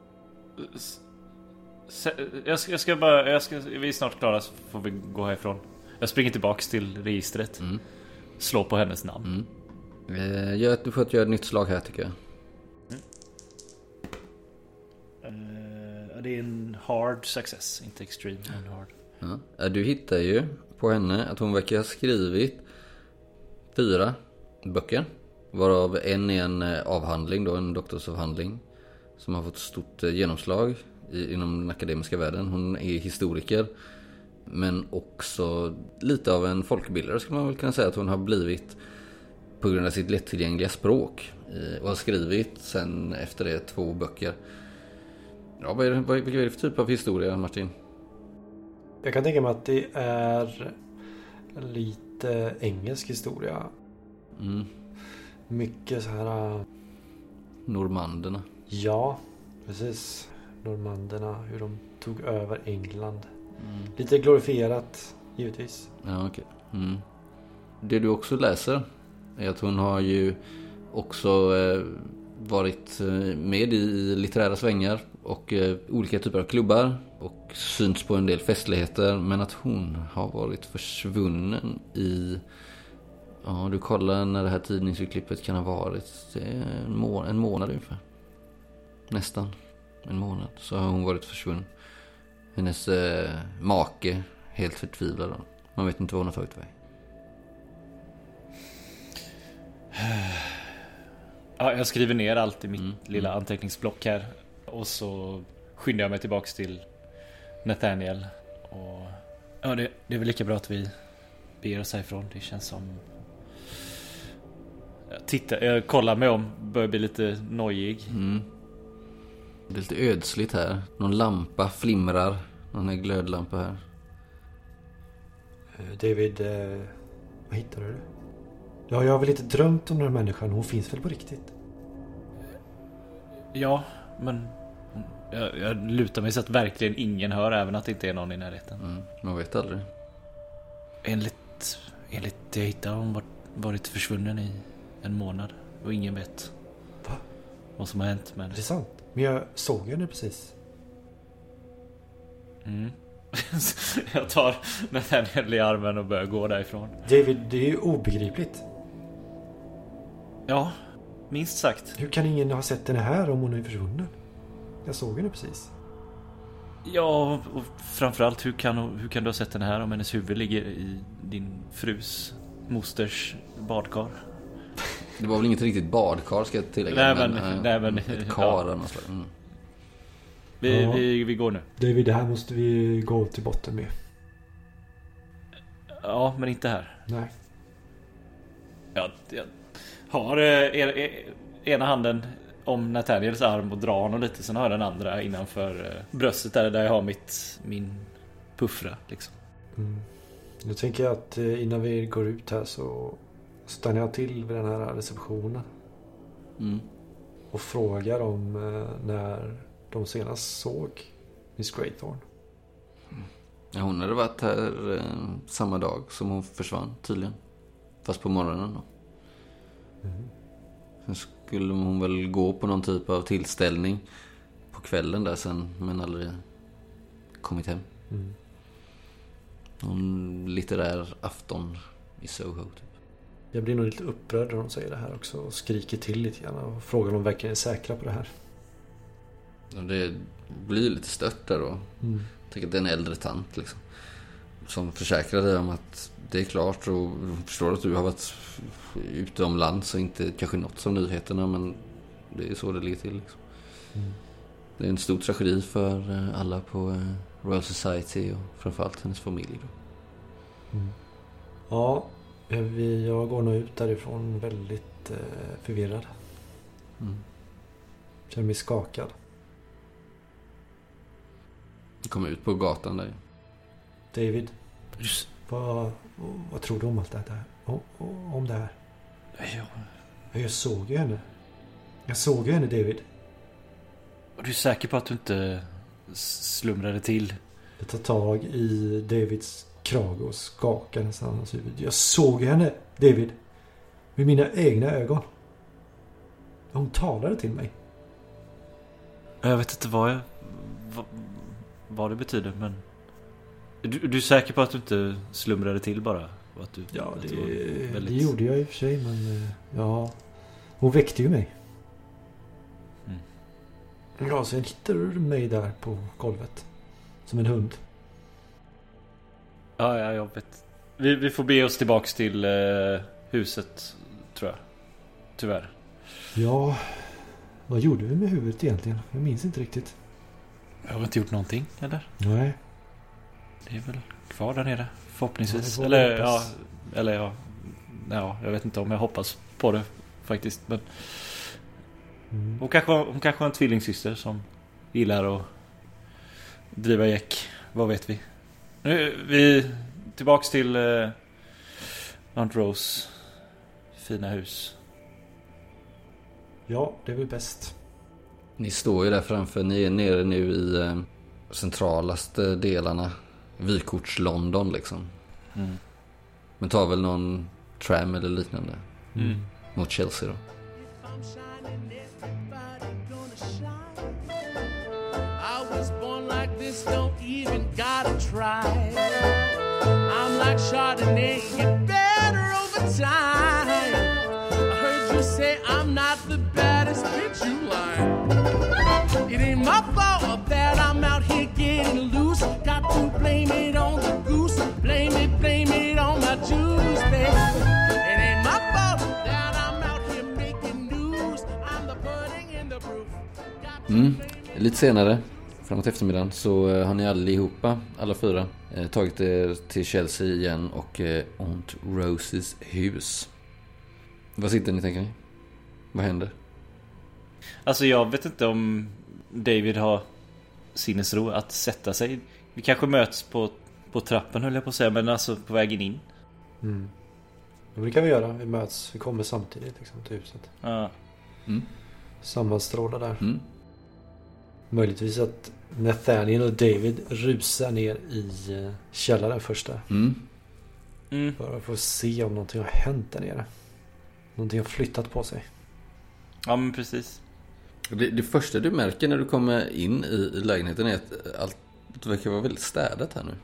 Jag ska, jag ska bara... Jag ska, vi är snart klara så får vi gå härifrån. Jag springer tillbaks till registret. Mm. Slå på hennes namn. Mm. Eh, gör, du får göra ett nytt slag här tycker jag. Mm. Uh, det är en hard success, inte extreme, men hard. Ja. Du hittar ju på henne att hon verkar ha skrivit fyra böcker. Varav en är en avhandling då, en doktorsavhandling. Som har fått stort genomslag i, inom den akademiska världen. Hon är historiker. Men också lite av en folkbildare skulle man väl kunna säga att hon har blivit på grund av sitt lättillgängliga språk. Och har skrivit sen efter det två böcker. Ja, vad är det, vad är det för typ av historia, Martin? Jag kan tänka mig att det är lite engelsk historia. Mm. Mycket så här... Normanderna. Ja, precis. Normanderna, hur de tog över England. Mm. Lite glorifierat, givetvis. Ja, okej. Okay. Mm. Det du också läser är att hon har ju också eh, varit med i litterära svängar och eh, olika typer av klubbar och synts på en del festligheter, men att hon har varit försvunnen i... Ja, du kollar när det här tidningsutklippet kan ha varit. Det är en, må- en månad ungefär. Nästan en månad så har hon varit försvunnen. Hennes eh, make helt förtvivlad. Man vet inte vad hon har tagit väg. Ja, jag skriver ner allt i mitt Mm. lilla Mm. anteckningsblock här. Och så skyndar jag mig tillbaks till Nathaniel. Och ja, det, det är väl lika bra att vi beger oss härifrån. Det känns som... Jag, tittar, jag kollar mig om, börjar bli lite nojig. Mm. Det är lite ödsligt här. Någon lampa flimrar. Någon här glödlampa här. David, eh, vad hittade du? Ja, jag har väl inte drömt om den här människan. Hon finns väl på riktigt? Ja, men jag, jag lutar mig så att verkligen ingen hör, även att det inte är någon i närheten. Mm. Man vet aldrig. Enligt, enligt det jag hittade har hon varit, varit försvunnen i en månad. Och ingen vet Va? vad som har hänt med Är henne. det sant? Men jag såg henne precis. Mm. Jag tar Nathaniel i armen och börjar gå därifrån. David, det är ju obegripligt. Ja, minst sagt. Hur kan ingen ha sett henne här om hon är försvunnen? Jag såg henne precis. Ja, och framförallt hur kan, hur kan du ha sett henne här om hennes huvud ligger i din frus mosters badkar? Det var väl inget riktigt badkar ska jag tillägga. Nej, men, äh, nej, men ett kar ja. eller något slag. Mm. Vi, Ja. vi, vi går nu. David, det här måste vi gå till botten med. Ja, men inte här. Nej. Jag, jag har eh, er, er, ena handen om Nathaniels arm och drar honom lite. Sen har jag den andra innanför eh, bröstet där, där jag har mitt, min puffra liksom. Mm. Nu tänker jag att eh, innan vi går ut här så stannar jag till vid den här receptionen. Mm. Och frågar om eh, när de senast såg Miss Graythorne. Ja, hon hade varit här eh, samma dag som hon försvann tydligen. Fast på morgonen då. Mm. Sen skulle hon väl gå på någon typ av tillställning på kvällen där sen, men aldrig kommit hem. Mm. Någon litterär afton i Soho typ. Jag blir nog lite upprörd när de säger det här också och skriker till lite grann och frågar om de verkligen är säkra på det här. Och det blir lite stört där då. Mm. Jag tycker att det är en äldre tant liksom, som försäkrar dig om att det är klart och förstår att du har varit utomlands och inte kanske något som nyheterna, men det är så det ligger till liksom. Mm. Det är en stor tragedi för eh, alla på eh, Royal Society och framförallt hennes familj då. Mm. Ja, vi, jag går nog ut därifrån väldigt eh, förvirrad. Mm. Känner mig skakad. Du kommer ut på gatan där. David, vad, vad tror du om allt det här? Om, om det här? Ja. Jag såg ju henne. Jag såg ju henne, David. Är du säker på att du inte slumrade till? Jag tar tag i Davids krage och skakar nästan hans huvud. Jag såg henne, David. Med mina egna ögon. Hon talade till mig. Jag vet inte vad jag... Vad, vad det betyder, men... Du, du är säker på att du inte slumrade till bara? Att du, Ja, att det, du väldigt... det gjorde jag i och för sig, men... Ja, hon väckte ju mig. Mm. Ja, sen hittade du mig där på golvet. Som en hund. Ja, ja, jag vet. Vi, vi får be oss tillbaks till eh, huset, tror jag. Tyvärr. Ja, vad gjorde vi med huvudet egentligen? Jag minns inte riktigt. Jag har inte gjort någonting, eller? Nej. Det är väl kvar där nere, förhoppningsvis. Ja, eller, ja, hoppas. eller ja, ja, jag vet inte om jag hoppas på det faktiskt. Men Mm. hon, kanske, hon kanske har en tvillingsyster som gillar att driva gäck. Vad vet vi? Nu vi tillbaks till eh, Aunt Rose fina hus. Ja, det är väl bäst. Ni står ju där framför. Ni är nere nu i eh, centralaste delarna. Vykorts London liksom. Mm. Men tar väl någon tram eller liknande Mm. mot Chelsea då. I'm shining, everybody gonna shine. I was born like this, don't even gotta try. I'm like Chardonnay, get better over time. I heard you say I'm not the baddest bitch you like. It ain't my fault that I'm out here getting loose. Got to blame it on the goose. Blame it, blame it on my juice, baby. It ain't my fault that I'm out here making news. I'm the pudding in the proof. Got to Mm. blame it. Lite senare, framåt eftermiddagen, så eh, har ni allihopa, alla fyra, eh, tagit er till Chelsea igen och eh, Aunt Roses hus. Vad sitter ni, tänker ni? Vad händer? Alltså jag vet inte om David har sinnesro att sätta sig. Vi kanske möts på, på trappen, höll jag på att säga, men alltså på vägen in. Mm. Ja, det kan vi göra. Vi möts. Vi kommer samtidigt liksom, till huset. Ja. Mm. Sammanstrålar där. Mm. Möjligtvis att Nathaniel och David rusar ner i eh, källaren först där. Mm. Mm. För att få se om någonting har hänt där nere. Någonting har flyttat på sig. Ja, men precis. Det, det första du märker när du kommer in i, i lägenheten är att allt det verkar vara väldigt städat här nu.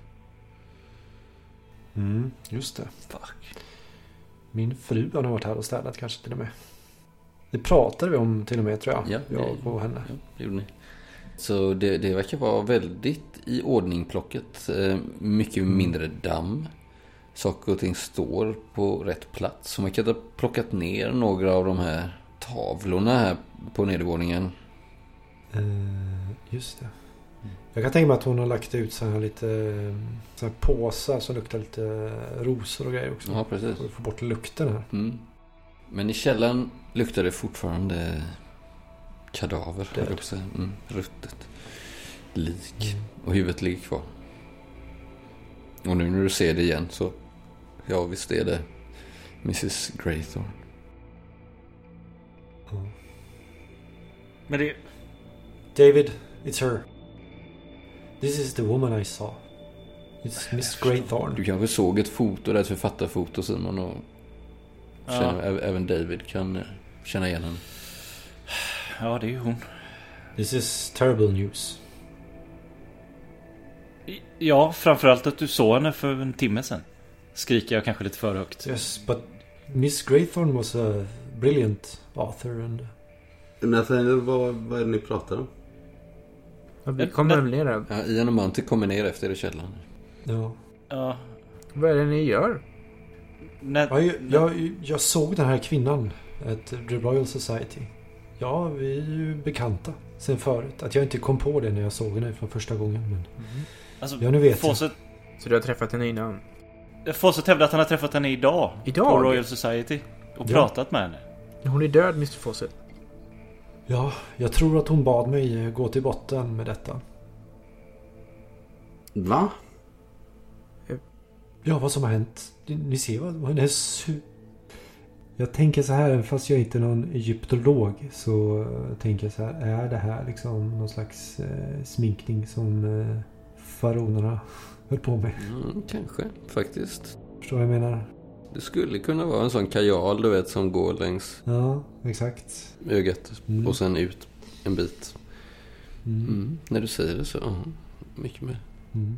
Mm, just det. Fuck. Min fru har nog varit här och städat kanske till och med. Det pratade vi om till och med, tror jag. Ja, jag det- och henne. Ja, det gjorde ni. Så det, det verkar vara väldigt i ordning plocket. Eh, Mycket mindre damm. Saker och ting står på rätt plats. Så man kan ha plockat ner några av de här tavlorna här på nedervåningen. Eh, just det. Jag kan tänka mig att hon har lagt ut så här lite så här påsar som luktar lite rosor och grejer också. Ja, precis. För att få bort lukten här. Mm. Men i källaren luktar det fortfarande kadaver. Död. höll jag på att säga. Mm, ruttet. Lik. Mm. Och huvudet ligger kvar. Och nu när du ser det igen så... Ja, visst är det missus Graythorne. Men det... David, it's her. This is the woman I saw. It's Miss Graythorne. Du kanske såg ett foto där, ett författarfoto, Simon, och Ja. känner, ä- även David kan eh, känna igen henne. Ja, det är ju hon. This is terrible news. Ja, framförallt att du såg henne för en timme sedan. Skriker jag kanske lite för högt. Yes, but Miss Graythorne was a brilliant author and... Nathaniel, vad, vad är det ni pratar om? Ja, vi kommer väl ner där. Ja, Ian och Monty kommer ner efter i källaren. Ja. Ja. Vad är det ni gör? När, Ja, jag, jag, jag såg den här kvinnan at the Royal Society Ja, vi är ju bekanta sen förut. Att jag inte kom på det när jag såg henne från första gången. Men... Mm. Alltså, ja, nu vet Fawcett, Så du har träffat henne innan? Fawcett hävdar att han har träffat henne idag. Idag? På Royal Society. Och Ja. pratat med henne. Hon är död, mister Fawcett. Ja, jag tror att hon bad mig gå till botten med detta. Va? Ja, vad som har hänt. Ni ser vad hon är su- Jag tänker så här, fast jag inte är någon egyptolog, så tänker jag så här, är det här liksom någon slags eh, sminkning som eh, faraonerna höll på med? Mm, kanske, faktiskt. Förstår vad jag menar? Det skulle kunna vara en sån kajal, du vet, som går längs Ja, exakt. ögat Mm. och sen ut en bit. Mm. Mm. När du säger det så, ja, mycket mer. Mm.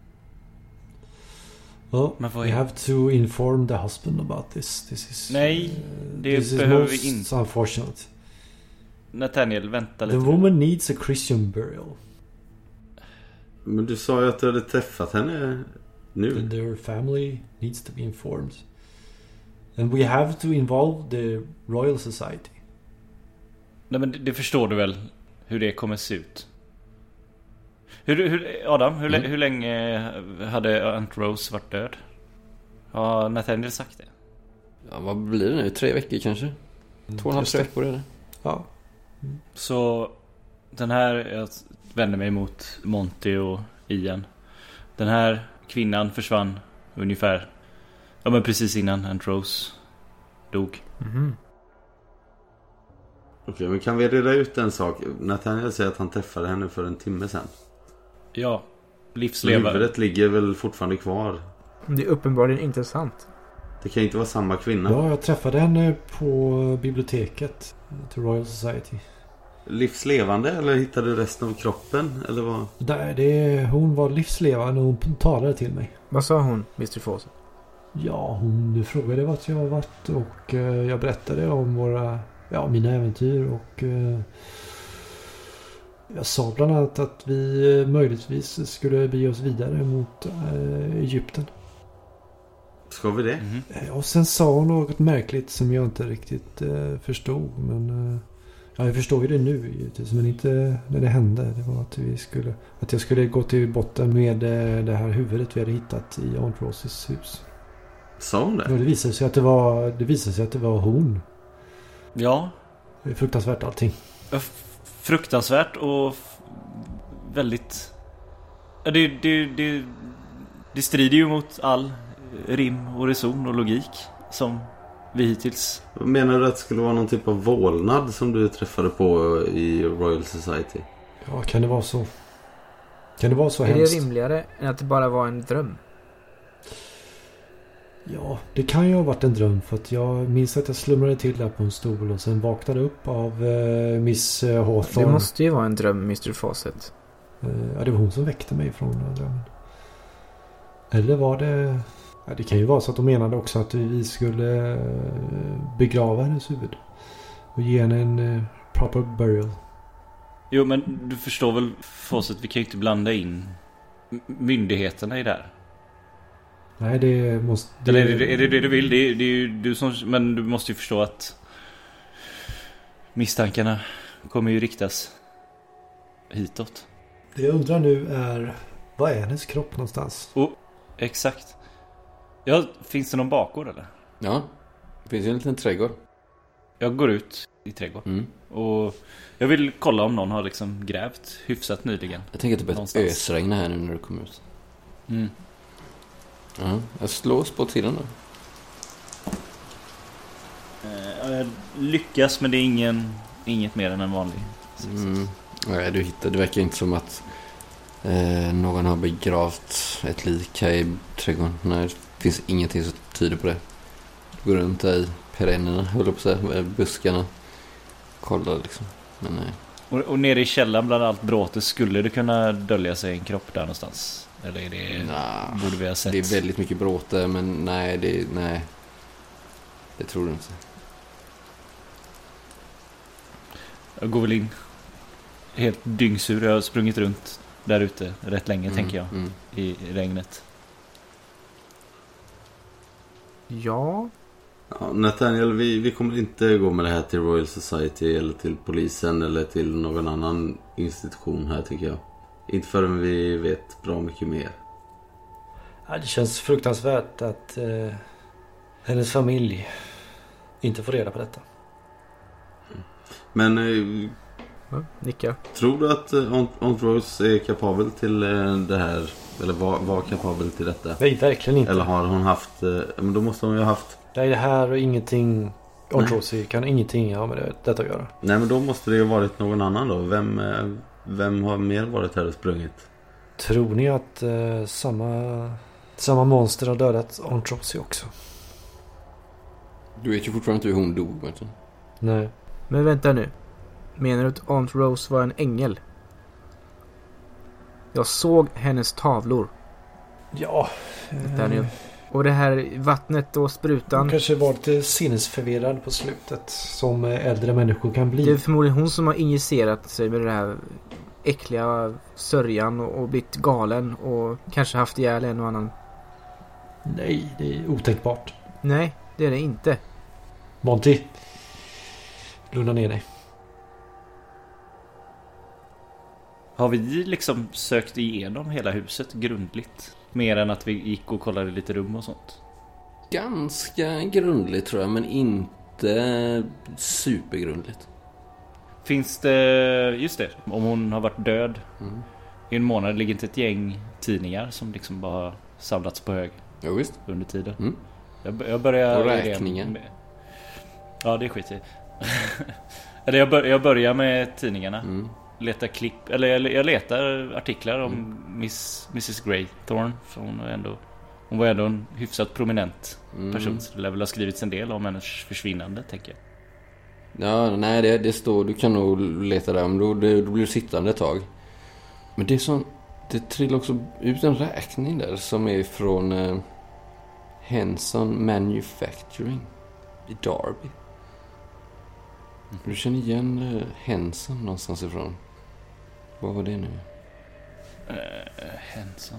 Well, Men vad we är- have to inform the husband about this. This is Nej, uh, det this is behöver most vi inte. unfortunate. Nathaniel, vänta The lite. woman needs a Christian burial. Men du sa ju att du hade träffat henne nu. And their family needs to be informed. And we have to involve the Royal Society. Nej, men det, det förstår du väl hur det kommer se ut. Hur, hur, Adam, hur, Mm. hur länge hade Aunt Rose varit död? Har Nathaniel sagt det? Ja, vad blir det nu? Tre veckor kanske? Två och en halv Just det. tre veckor är det. Ja. Så den här, jag vänder mig mot Monty och Ian. Den här kvinnan försvann ungefär, ja men precis innan Aunt Rose dog. Mhm. Okej, men kan vi reda ut en sak? Nathaniel säger att han träffade henne för en timme sedan. Ja, Så livslevare. huvudet ligger väl fortfarande kvar. Det är uppenbarligen inte sant. Det kan ju inte vara samma kvinna. Ja, jag träffade henne på biblioteket till Royal Society. Livslevande, eller hittade du resten av kroppen? Eller vad? Där, det, hon var livslevande och hon talade till mig. Vad sa hon, mister Fawcett? Ja, hon frågade vart jag har varit och eh, jag berättade om våra, ja, mina äventyr och eh, jag sa bland annat att vi eh, möjligtvis skulle bege oss vidare mot eh, Egypten. Ska vi det? Mhm. Eh, Och sen sa hon något märkligt som jag inte riktigt eh, förstod, men eh, ja, jag förstår ju det nu givetvis, men inte när det hände. Det var att vi skulle, att jag skulle gå till botten med eh, det här huvudet vi hade hittat i Aunt Roses hus. Sa hon Ja, det? det visade sig att det var, det visade sig att det var hon. Ja, Det är fruktansvärt allting. f- fruktansvärt och f- väldigt... Ja, det, det, det, det strider ju mot all rim och reson och logik som vi hittills... Menar du att det skulle vara någon typ av vålnad som du träffade på i Royal Society? Ja, kan det vara så? Kan det vara så Är det hemskt? rimligare än att det bara var en dröm? Ja, det kan ju ha varit en dröm, för att jag minns att jag slumrade till där på en stol och sen vaknade upp av eh, Miss eh, Det Hawthorne. måste ju vara en dröm, mister Fawcett. Eh, ja, det var hon som väckte mig från den här drömmen. Eller var det... Ja, det kan ju vara så att de menade också att vi skulle eh, begrava hennes huvud. Och ge henne en eh, proper burial. Jo, men du förstår väl, Fawcett, vi kan ju inte blanda in m- myndigheterna i det här. Nej, det måste... Eller är det, är det det du vill? Det är, det är ju du som... Men du måste ju förstå att misstankarna kommer ju riktas hitåt. Det jag undrar nu är... Vad är hennes kropp någonstans? Exakt. Ja, finns det någon bakgård eller? Ja, det finns ju en liten trädgård. Jag går ut i trädgården. Mm. Och jag vill kolla om någon har liksom grävt hyfsat nyligen. Jag tänker att det börjar Någonstans. ösregna här nu när du kommer ut. Mm. Ja, jag slås på till den då. Eh, Jag lyckas, men det är ingen, inget mer än en vanlig. Mm. Nej, du hittar, det verkar inte som att eh, någon har begravt ett lik här i trädgården. Nej, det finns ingenting som tyder på det. Du går runt där i perennerna, håller på att säga, buskarna. Kollar liksom, men nej. Och, och nere i källaren bland allt bråte skulle det kunna dölja sig en kropp där någonstans? Eller är det... Nah, Borde vi ha sett? det är väldigt mycket bråte, men nej, det, nej. Det tror du inte. Jag går väl in helt dyngsur. Jag har sprungit runt där ute rätt länge, Mm, tänker jag, mm. i regnet. Ja, Ja, Nathaniel, vi, vi kommer inte gå med det här till Royal Society eller till polisen eller till någon annan institution här, tycker jag. Inte förrän vi vet bra mycket mer. Ja, det känns fruktansvärt att eh, hennes familj inte får reda på detta. Men eh, Ja, nickar. tror du att eh, Aunt, Aunt Rose är kapabel till eh, det här? Eller var, var kapabel till detta? Nej, verkligen inte. Eller har hon haft... Eh, men då måste hon ju ha haft... Nej, det här och ingenting... Aunt Nej. Rosie kan ingenting ha med det, detta att göra. Nej, men då måste det ju ha varit någon annan då. Vem, eh, vem har mer varit här och sprungit? Tror ni att eh, samma, samma monster har dödat Aunt Rosie också? Du vet ju fortfarande inte hur hon dog, vet du. Nej. Men vänta nu. Menar du att Aunt Rose var en ängel? Jag såg hennes tavlor. Ja. Där nu. Och det här vattnet och Hon sprutan. kanske var lite sinnesförvirrad på slutet. Som äldre människor kan bli. Det är förmodligen hon som har injicerat sig med det här äckliga sörjan och, och blivit galen och kanske haft ihjäl en och annan. Nej, det är otänkbart. Nej, det är det inte. Monty. Lugna ner dig. Har vi liksom sökt igenom hela huset grundligt? Mer än att vi gick och kollade lite rum och sånt. Ganska grundligt tror jag, men inte supergrundligt. Finns det, just det, om hon har varit död Mm. i en månad, ligger inte ett gäng tidningar som liksom bara har samlats på hög Jo, visst. under tiden. Mm. Jag, jag börjar... Och räkningar. Med, ja, det är skit i. Eller jag, bör, jag börjar med tidningarna. Mm. Letar klipp, eller jag, jag letar artiklar om mm. Miss, missus Greythorne. För hon var ändå, hon var ändå en hyfsat prominent Mm. person. Så det lär väl ha skrivits en del om hennes försvinnande, tänker jag. Ja, nej, det, det står... Du kan nog leta där, men då, det, då blir du sittande ett tag. Men det är sån... Det trillar också ut en räkning där som är från eh, Henson Manufacturing i Derby. Du känner igen eh, Henson någonstans ifrån. Vad var det nu? Uh, Henson.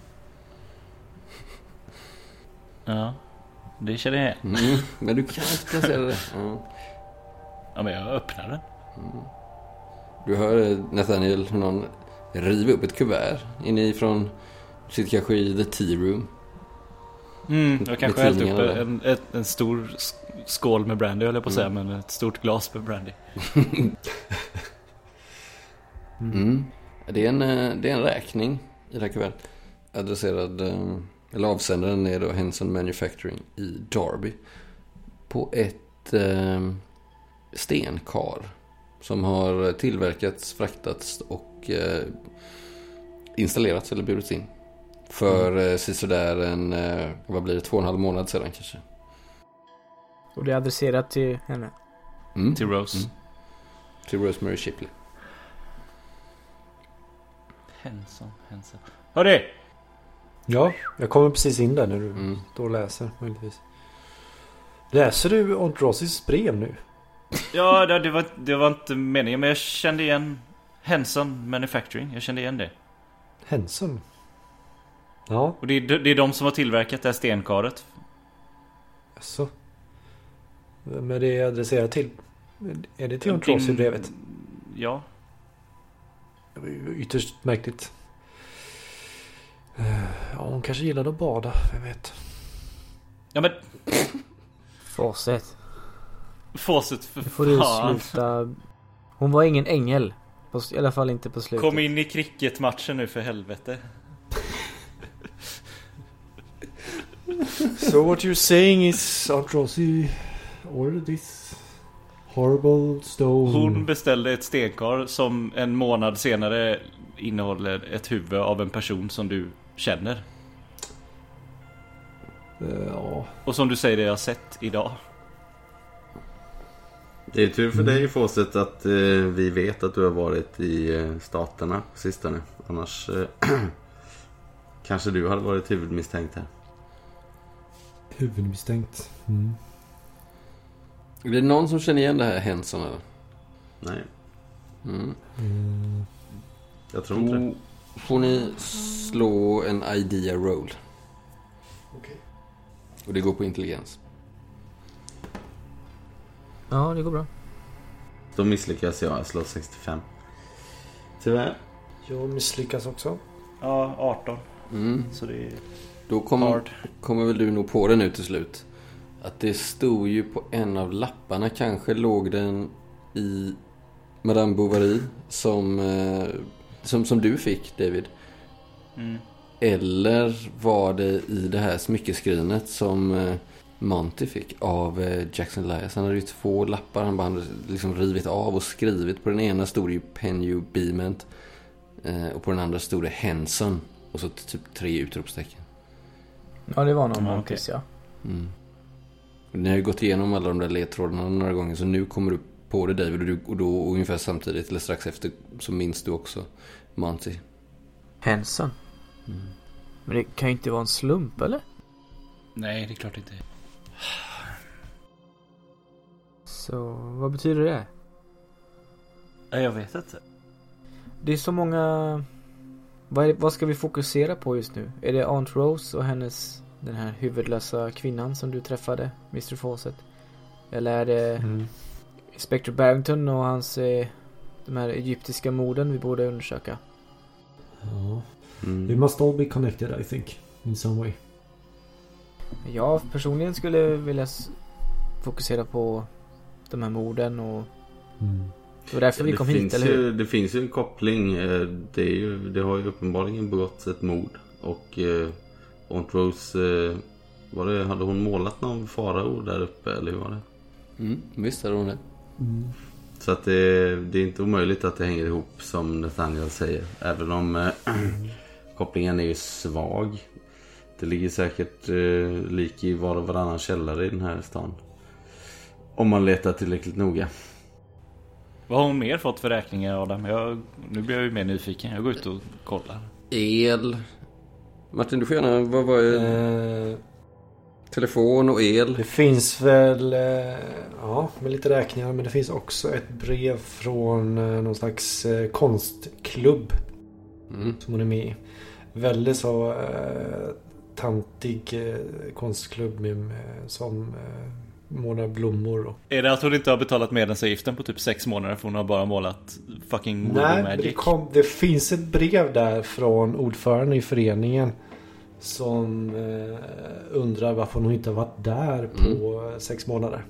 Ja, det känner jag igen. Mm, men du kan inte placera det. Ja. Ja, men jag öppnar den. Mm. Du hör eh, Nathaniel hur någon river upp ett kuvert inifrån sitt kanske i the tea room. Mm, jag kanske har hällt upp tidningarna där. en, en, en stor skål med brandy, höll jag på att säga, Mm. men ett stort glas med brandy. Mm. Det är en, eh, det är en räkning i det här kuvertet. Adresserad, eh, eller avsändaren är då Henson Manufacturing i Derby. På ett eh, stenkar som har tillverkats, fraktats och eh, installerats eller burits in. För mm. eh, sådär en, eh, vad blir det, två och en halv månad sedan kanske. Och det är adresserat till henne. Mm. Till Rose. Mm. Till Rosemary Shipley. Henson, Henson. Hörru! Ja, jag kommer precis in där när du Mm. står och läser, möjligtvis. Läser du Aunt Rosies brev nu? Ja, det, det, var, det var inte meningen, men jag kände igen Henson Manufacturing. Jag kände igen det. Henson? Ja, Och det är, det är de som har tillverkat det här stenkaret. alltså. Men det är adresserat till... Är det till Aunt Rosie brevet? Ja. Det var ju ytterst märkligt. Ja, hon kanske gillade att bada, vem vet. Ja, men Fawcett. Fawcett, för Nu får du fan. sluta. Hon var ingen ängel. På, i alla fall inte på slutet. Kom in i cricketmatchen nu, för helvete. So what you're saying is Aunt Rosie ordered this horrible stone. Hon beställde ett stenkar som en månad senare innehåller ett huvud av en person som du känner. Uh, ja. Och som du säger, det jag har sett idag. Det är tur för dig, Fawcett, att eh, vi vet att du har varit i eh, staterna på sistone. Annars eh, kanske du hade varit huvudmisstänkt här. Huvudmisstänkt. Mm. Är det någon som känner igen det här Henson eller? Nej, Mm. Mm. jag tror inte det. Då får ni slå en idea roll. Okej. Och det går på intelligens. Ja, det går bra. Då misslyckas jag. Jag slår sextiofem. Tyvärr. Jag misslyckas också. Ja, arton. Mm. Så det är Då kommer, hard. kommer väl du nog på det nu till slut. Att det stod ju på en av lapparna. Kanske låg den i Madame Bovary som, eh, som, som du fick, David. Mm. Eller var det i det här smyckeskrinet som eh, Monty fick av eh, Jackson Elias. Han hade ju två lappar. Han bara hade liksom rivit av och skrivit. På den ena stod det ju Penny Beament. Eh, och på den andra stod det Henson. Och så typ tre utropstecken. Ja, det var någon Ja, Montis, ja. Mm. Ni har ju gått igenom alla de där ledtrådarna några gånger. Så nu kommer du på det, David. Och, du, och då ungefär samtidigt eller strax efter så minns du också Monty. Henson. Mm. Men det kan ju inte vara en slump, eller? Nej, det är klart inte. Så vad betyder det? Nej, jag vet inte. Det är så många... Vad, är, vad ska vi fokusera på just nu? Är det Aunt Rose och hennes... Den här huvudlösa kvinnan som du träffade, mister Fawcett? Eller är det Mm. Inspector Barrington och hans... Eh, de här egyptiska morden vi borde undersöka? Ja. Mm. We must all be connected, I think. In some way. Jag personligen skulle vilja s- fokusera på de här morden och... Mm. Det var därför vi det, kom hit, finns eller hur? ju, det finns ju en koppling. eh, Det, är ju, det har ju uppenbarligen begåtts ett mord. Och eh, Aunt Rose, eh, var det, hade hon målat någon farao där uppe? Eller hur var det? Mm, visst är hon det. Mm. Så att det, det är inte omöjligt att det hänger ihop som Nathaniel säger. Även om eh, kopplingen är ju svag. Det ligger säkert eh, lik i var och varannan källare i den här stan. Om man letar tillräckligt noga. Vad har hon mer fått för räkningar, Adam? Jag, nu blir jag ju mer nyfiken. Jag går ut och kollar. El. Martin, du får gärna... Vad var det? Eh, Telefon och el. det finns väl... Eh, ja, med lite räkningar. Men det finns också ett brev från eh, någon slags eh, konstklubb. Mm. Som hon är med i. Väldigt så eh, tantig eh, konstklubb med, med, som eh, målar blommor. Och... Är det att hon inte har betalat medlemsavgiften på typ sex månader för hon har bara målat fucking Voodoo Nej, men det, Magic? kom, det finns ett brev där från ordföranden i föreningen som eh, undrar varför hon inte har varit där på mm. sex månader.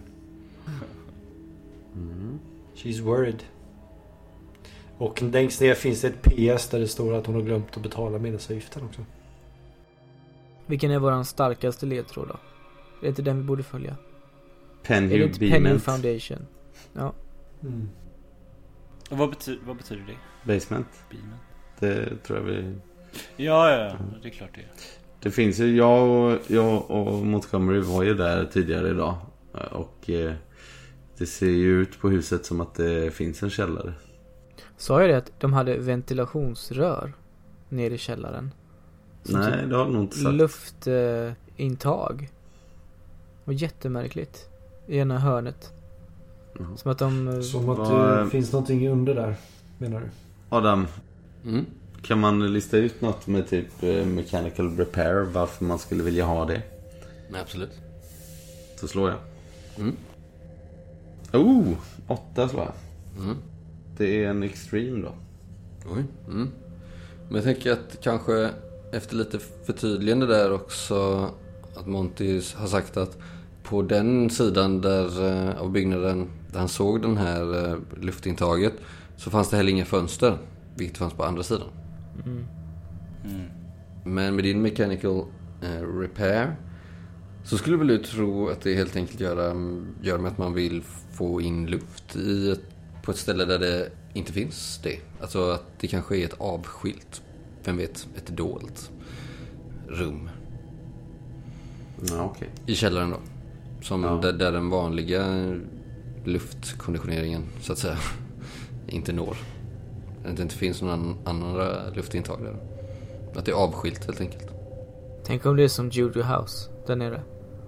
Mm. She's worried. Och längst ner finns det ett P S där det står att hon har glömt att betala medlemsavgiften också. Vilken är våran starkaste ledtråd då? Är det inte den vi borde följa? Penny Är det inte Penny Beament. Foundation? Ja. Mm. Och vad, bety- vad betyder det? Basement. Beament. Det tror jag vi... Ja, ja, ja. Det är klart det är. Det finns ju, jag och, jag och Montgomery var ju där tidigare idag. Och eh, det ser ju ut på huset som att det finns en källare. Sa jag det att de hade ventilationsrör nere i källaren? Som Nej, typ det har du nog inte sagt. luftintag. Och jättemärkligt. I ena hörnet. Mhm. Som att de... Som att Vad- det finns någonting under där, menar du? Adam, Mm. kan man lista ut något med typ eh, mechanical repair, varför man skulle vilja ha det? Nej, absolut. Så slår jag. Mm. Oh, åtta slår jag. Mm. Det är en extreme då. Oj. Mm. Men jag tänker att kanske efter lite förtydligande där också att Monty har sagt att på den sidan där eh, av byggnaden där han såg den här eh, luftintaget så fanns det heller inga fönster, vilket fanns på andra sidan. Mm. Mm. Men med din mechanical eh, repair så skulle väl du tro att det helt enkelt gör, gör med att man vill få in luft i ett, på ett ställe där det inte finns det. Alltså att det kanske är ett avskilt, vem vet, ett dolt rum Ja, okej. i källaren då. Som Ja. där, där den vanliga luftkonditioneringen så att säga inte når. Att det inte finns någon andra luftintag där. Att det är avskilt helt enkelt. Tänk om det är som Judy House där nere.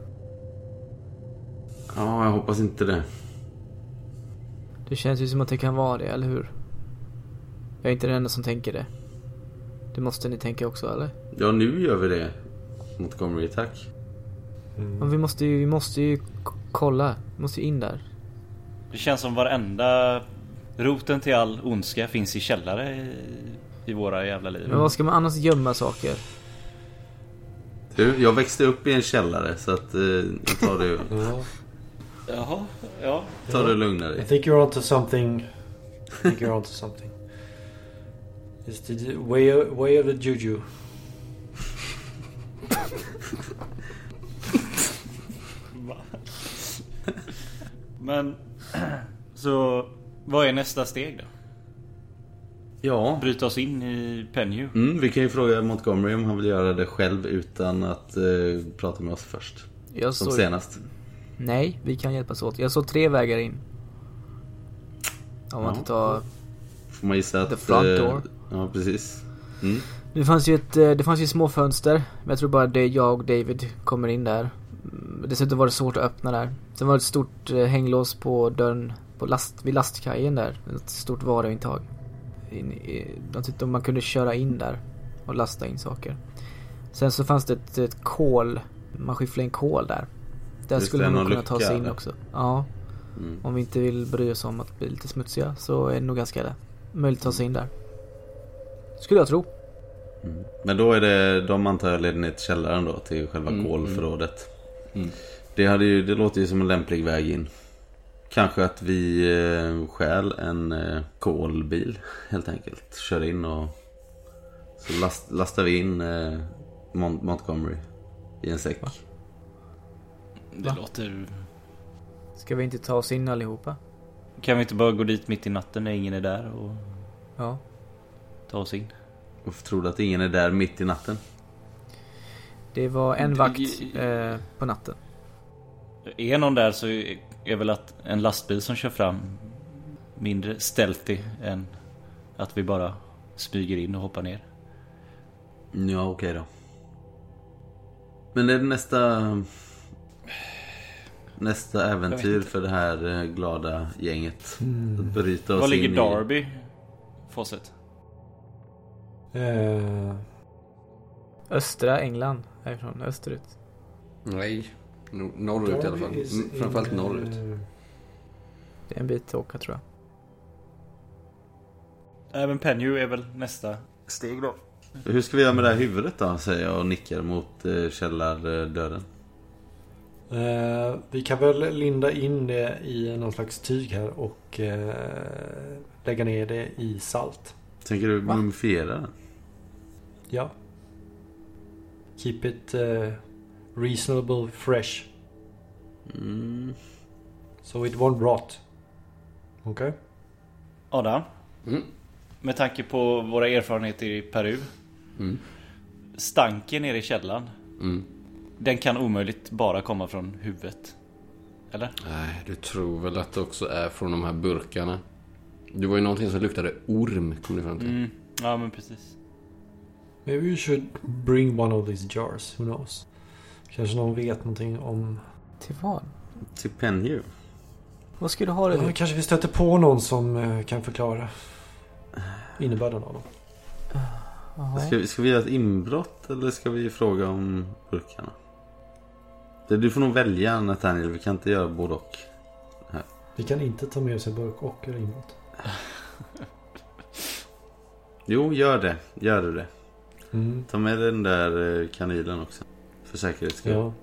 Ja, jag hoppas inte det. Det känns ju som att det kan vara det, eller hur? Jag är inte den enda som tänker det. Det måste ni tänka också, eller? Ja, nu gör vi det. Montgomery, tack. Men vi måste ju, vi måste ju k- kolla. Vi måste ju in där. Det känns som varenda roten till all ondska finns i källare i, i våra jävla liv. Men vad ska man annars gömma saker? Du, jag växte upp i en källare så att eh, jag tar det, Jaha, ja. tar det lugnare. I think you're onto something. I think you're onto something. It's the way of, way of the juju. Men så vad är nästa steg då? Ja, Bryta oss in i Penhew. mm, vi kan ju fråga Montgomery om han vill göra det själv utan att eh, prata med oss först. Jag Som såg... senast. Nej, vi kan hjälpas åt. Jag såg tre vägar in. Om man Ja. inte tar... Får man gissa att... The front eh, door. Ja, precis. Mm. Det fanns ju ett, eh, det fanns ju små fönster. Men jag tror bara det jag och David kommer in där. Mm, Dessutom var det svårt att öppna där. Sen var det ett stort eh, hänglås på dörren på last, vid lastkajen där. Ett stort varuintag. In, i, jag tyckte man kunde köra in där och lasta in saker. Sen så fanns det ett, ett kol. Man skifflade in kol där. Där Just skulle det, man nog någon kunna ta lucka, sig in eller? också. Ja. Mm. Om vi inte vill bry oss om att bli lite smutsiga så är det nog ganska möjligt att ta sig in där. Skulle jag tro. Mm. Men då är det, de antar jag leder ner till källaren då, till själva Mm, kolförrådet. Mm. Det, hade ju, det låter ju som en lämplig väg in. Kanske att vi eh, stjäl en eh, kolbil helt enkelt. Kör in och så last, lastar vi in eh, Mont- Montgomery i en säck. Det Va? låter... Ska vi inte ta oss in allihopa? Kan vi inte bara gå dit mitt i natten när ingen är där och Ja. ta oss in? Varför tror du att ingen är där mitt i natten? Det var en Det- vakt eh, på natten. Är någon där så är väl att en lastbil som kör fram mindre stealthy än att vi bara smyger in och hoppar ner. Ja, okej då. Men är det nästa nästa äventyr för det här eh, glada gänget? Att bryta oss Var ligger in i... Darby? Fawcett. Eh, Östra England. Härifrån, österut. Nej, nor- norrut i alla fall. Darby is Mm, Framförallt in, norrut. eh, Det är en bit att åka tror jag. Även Penhew är väl nästa steg då. Hur ska vi göra med det här huvudet då, säger jag och nickar mot eh, källardörren. Eh, vi kan väl linda in det i någon slags tyg här och eh, lägga ner det i salt. Tänker du Va? mumifiera den? Ja. Keep it eh, reasonable fresh. Mm. So it won't rot. Okej? Okay? Adam, Mm. med tanke på våra erfarenheter i Peru, Mm. stanken nere i källaren, Mm. den kan omöjligt bara komma från huvudet. Eller? Nej, du tror väl att det också är från de här burkarna. Det var ju någonting som luktade orm, kom du fram till. Mm. Ja, men precis. Maybe you should bring one of these jars. Who knows? Kanske någon vet någonting om... Till vad? Till Penhew. Vad ska du ha det Ja, till? kanske vi stöter på någon som eh, kan förklara innebörden av dem. Jaha. Ska vi, ska vi göra ett inbrott eller ska vi fråga om burkarna? Det, du får nog välja, Nathaniel. Vi kan inte göra både och. Vi kan inte ta med oss en burk och eller inåt. Jo, gör det. Gör du det. Mm. Ta med den där eh, kanylen också. För säkerhets skull. Ja.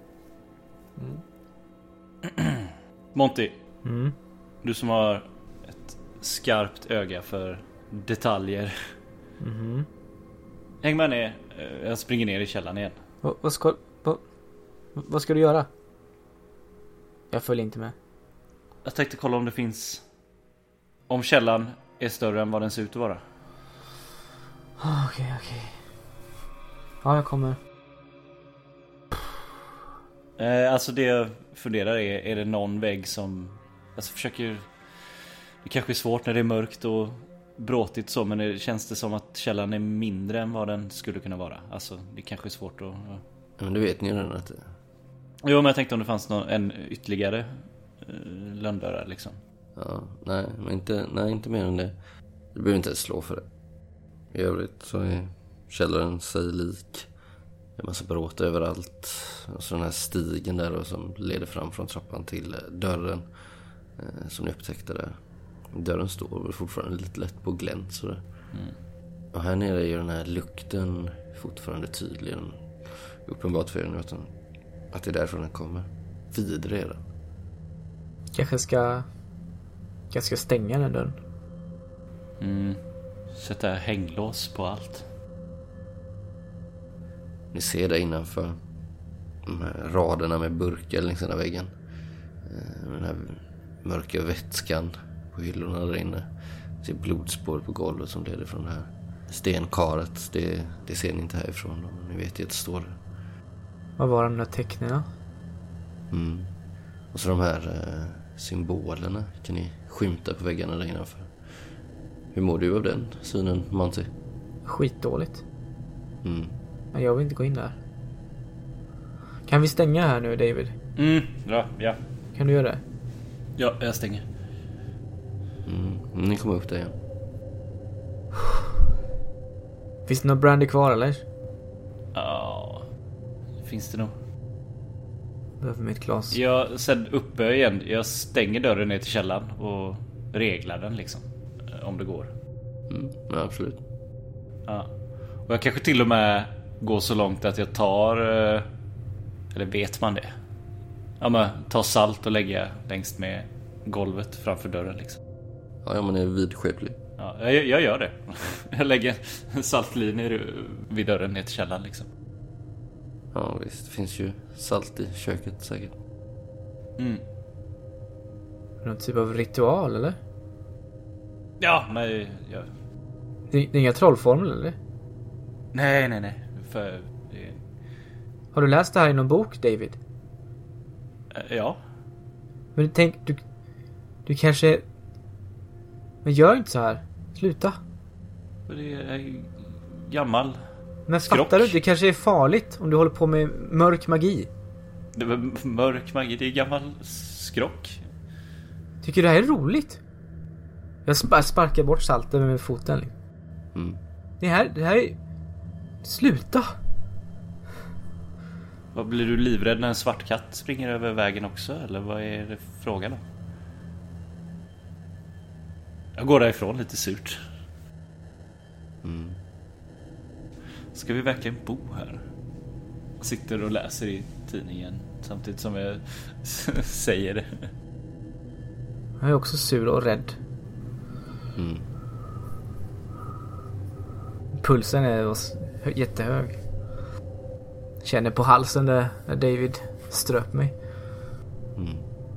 Monty, Mm. du som har ett skarpt öga för detaljer. Mhm. Häng med ner. Jag springer ner i källaren igen. Vad, vad ska... Vad, vad ska du göra? Jag följer inte med. Jag tänkte kolla om det finns... Om källan är större än vad den ser ut att vara. Ah, Okej, okej. Ja, jag kommer. Eh, alltså det jag funderar är, är det någon vägg som... Alltså försöker... Det kanske är svårt när det är mörkt och bråtigt så, men det känns det som att källan är mindre än vad den skulle kunna vara. Alltså det kanske är svårt att... Ja. Men du vet ni redan att det... Jo, men jag tänkte om det fanns någon, en ytterligare eh, lönndörrar liksom. Ja, nej, men inte, nej, inte mer än det. Du behöver inte ens slå för det. I övrigt så är källaren sig lik. Det är massa bråte överallt. Och så den här stigen där då, som leder fram från trappan till dörren. eh, som ni upptäckte där. Dörren står fortfarande lite lätt på glänt sådär. Mm. Och här nere är ju den här lukten fortfarande tydlig. Uppenbart för er nu att, den, att det är därifrån den kommer. Vidare är den. Kanske ska... Kanske ska stänga den dörren. Mm. Sätta hänglås på allt. Ni ser där innanför de här raderna med burkar längs den här väggen. Den här mörka vätskan på hyllorna där inne. Ni ser blodspår på golvet som leder från det här stenkaret. Det, det ser ni inte härifrån. Ni vet ju att det står där. Vad var de där tecknen? Mm. Och så de här eh, symbolerna kan ni skymta på väggarna där innanför. Hur mår du av den synen, Monty? Skitdåligt. Mm. Men jag vill inte gå in där. Kan vi stänga här nu, David? Mm, ja, ja. Kan du göra det? Ja, jag stänger. Mm. Ni kommer upp där igen. Finns det någon brandy kvar, eller? Ja, finns det nog. Behöver mitt glas. Jag sen uppe igen. Jag stänger dörren ner till källaren och reglar den liksom. Om det går. Mm. Ja, absolut. Ja. Och jag kanske till och med går så långt att jag tar... Eller vet man det? Ja, men tar salt och lägger längst med golvet framför dörren liksom. Ja, ja, man är vidskeplig. Ja, jag, jag gör det. Jag lägger en saltlinje vid dörren ner till källaren liksom. Ja, visst. Det finns ju salt i köket säkert. Mm. Någon typ av ritual, eller? Ja, men jag... Det, det är inga trollformler, eller? Nej, nej, nej. För... Har du läst det här i någon bok, David? Ja. Men tänk, du... Du kanske... Men gör inte så här. Sluta. Det är gammal. Men skrock. Fattar du? Det kanske är farligt om du håller på med mörk magi. Det var mörk magi, det är gammal skrock. Tycker du det här är roligt? Jag sp- sparkar bort salten med foten. Mm. Det här, det här är... Sluta. Vad blir du livrädd när en svart katt springer över vägen också? Eller vad är det frågan om? Jag går därifrån lite surt. Mm. Ska vi verkligen bo här? Jag sitter och läser i tidningen samtidigt som jag säger det. Jag är också sur och rädd. Mm. Pulsen är jättehög. Känner på halsen där David ströp mig. Mm.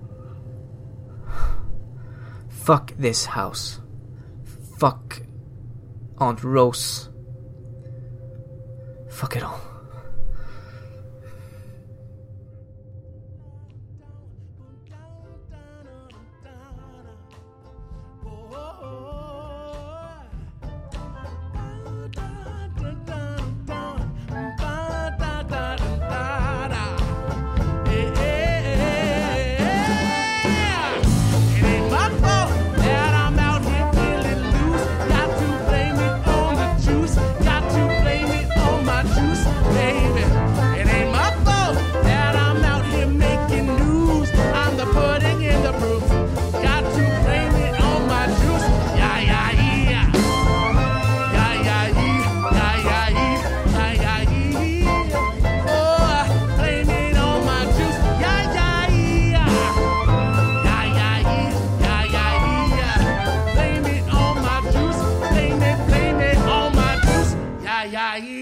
Fuck this house. Fuck Aunt Rose. Fuck it all. Yeah, yeah.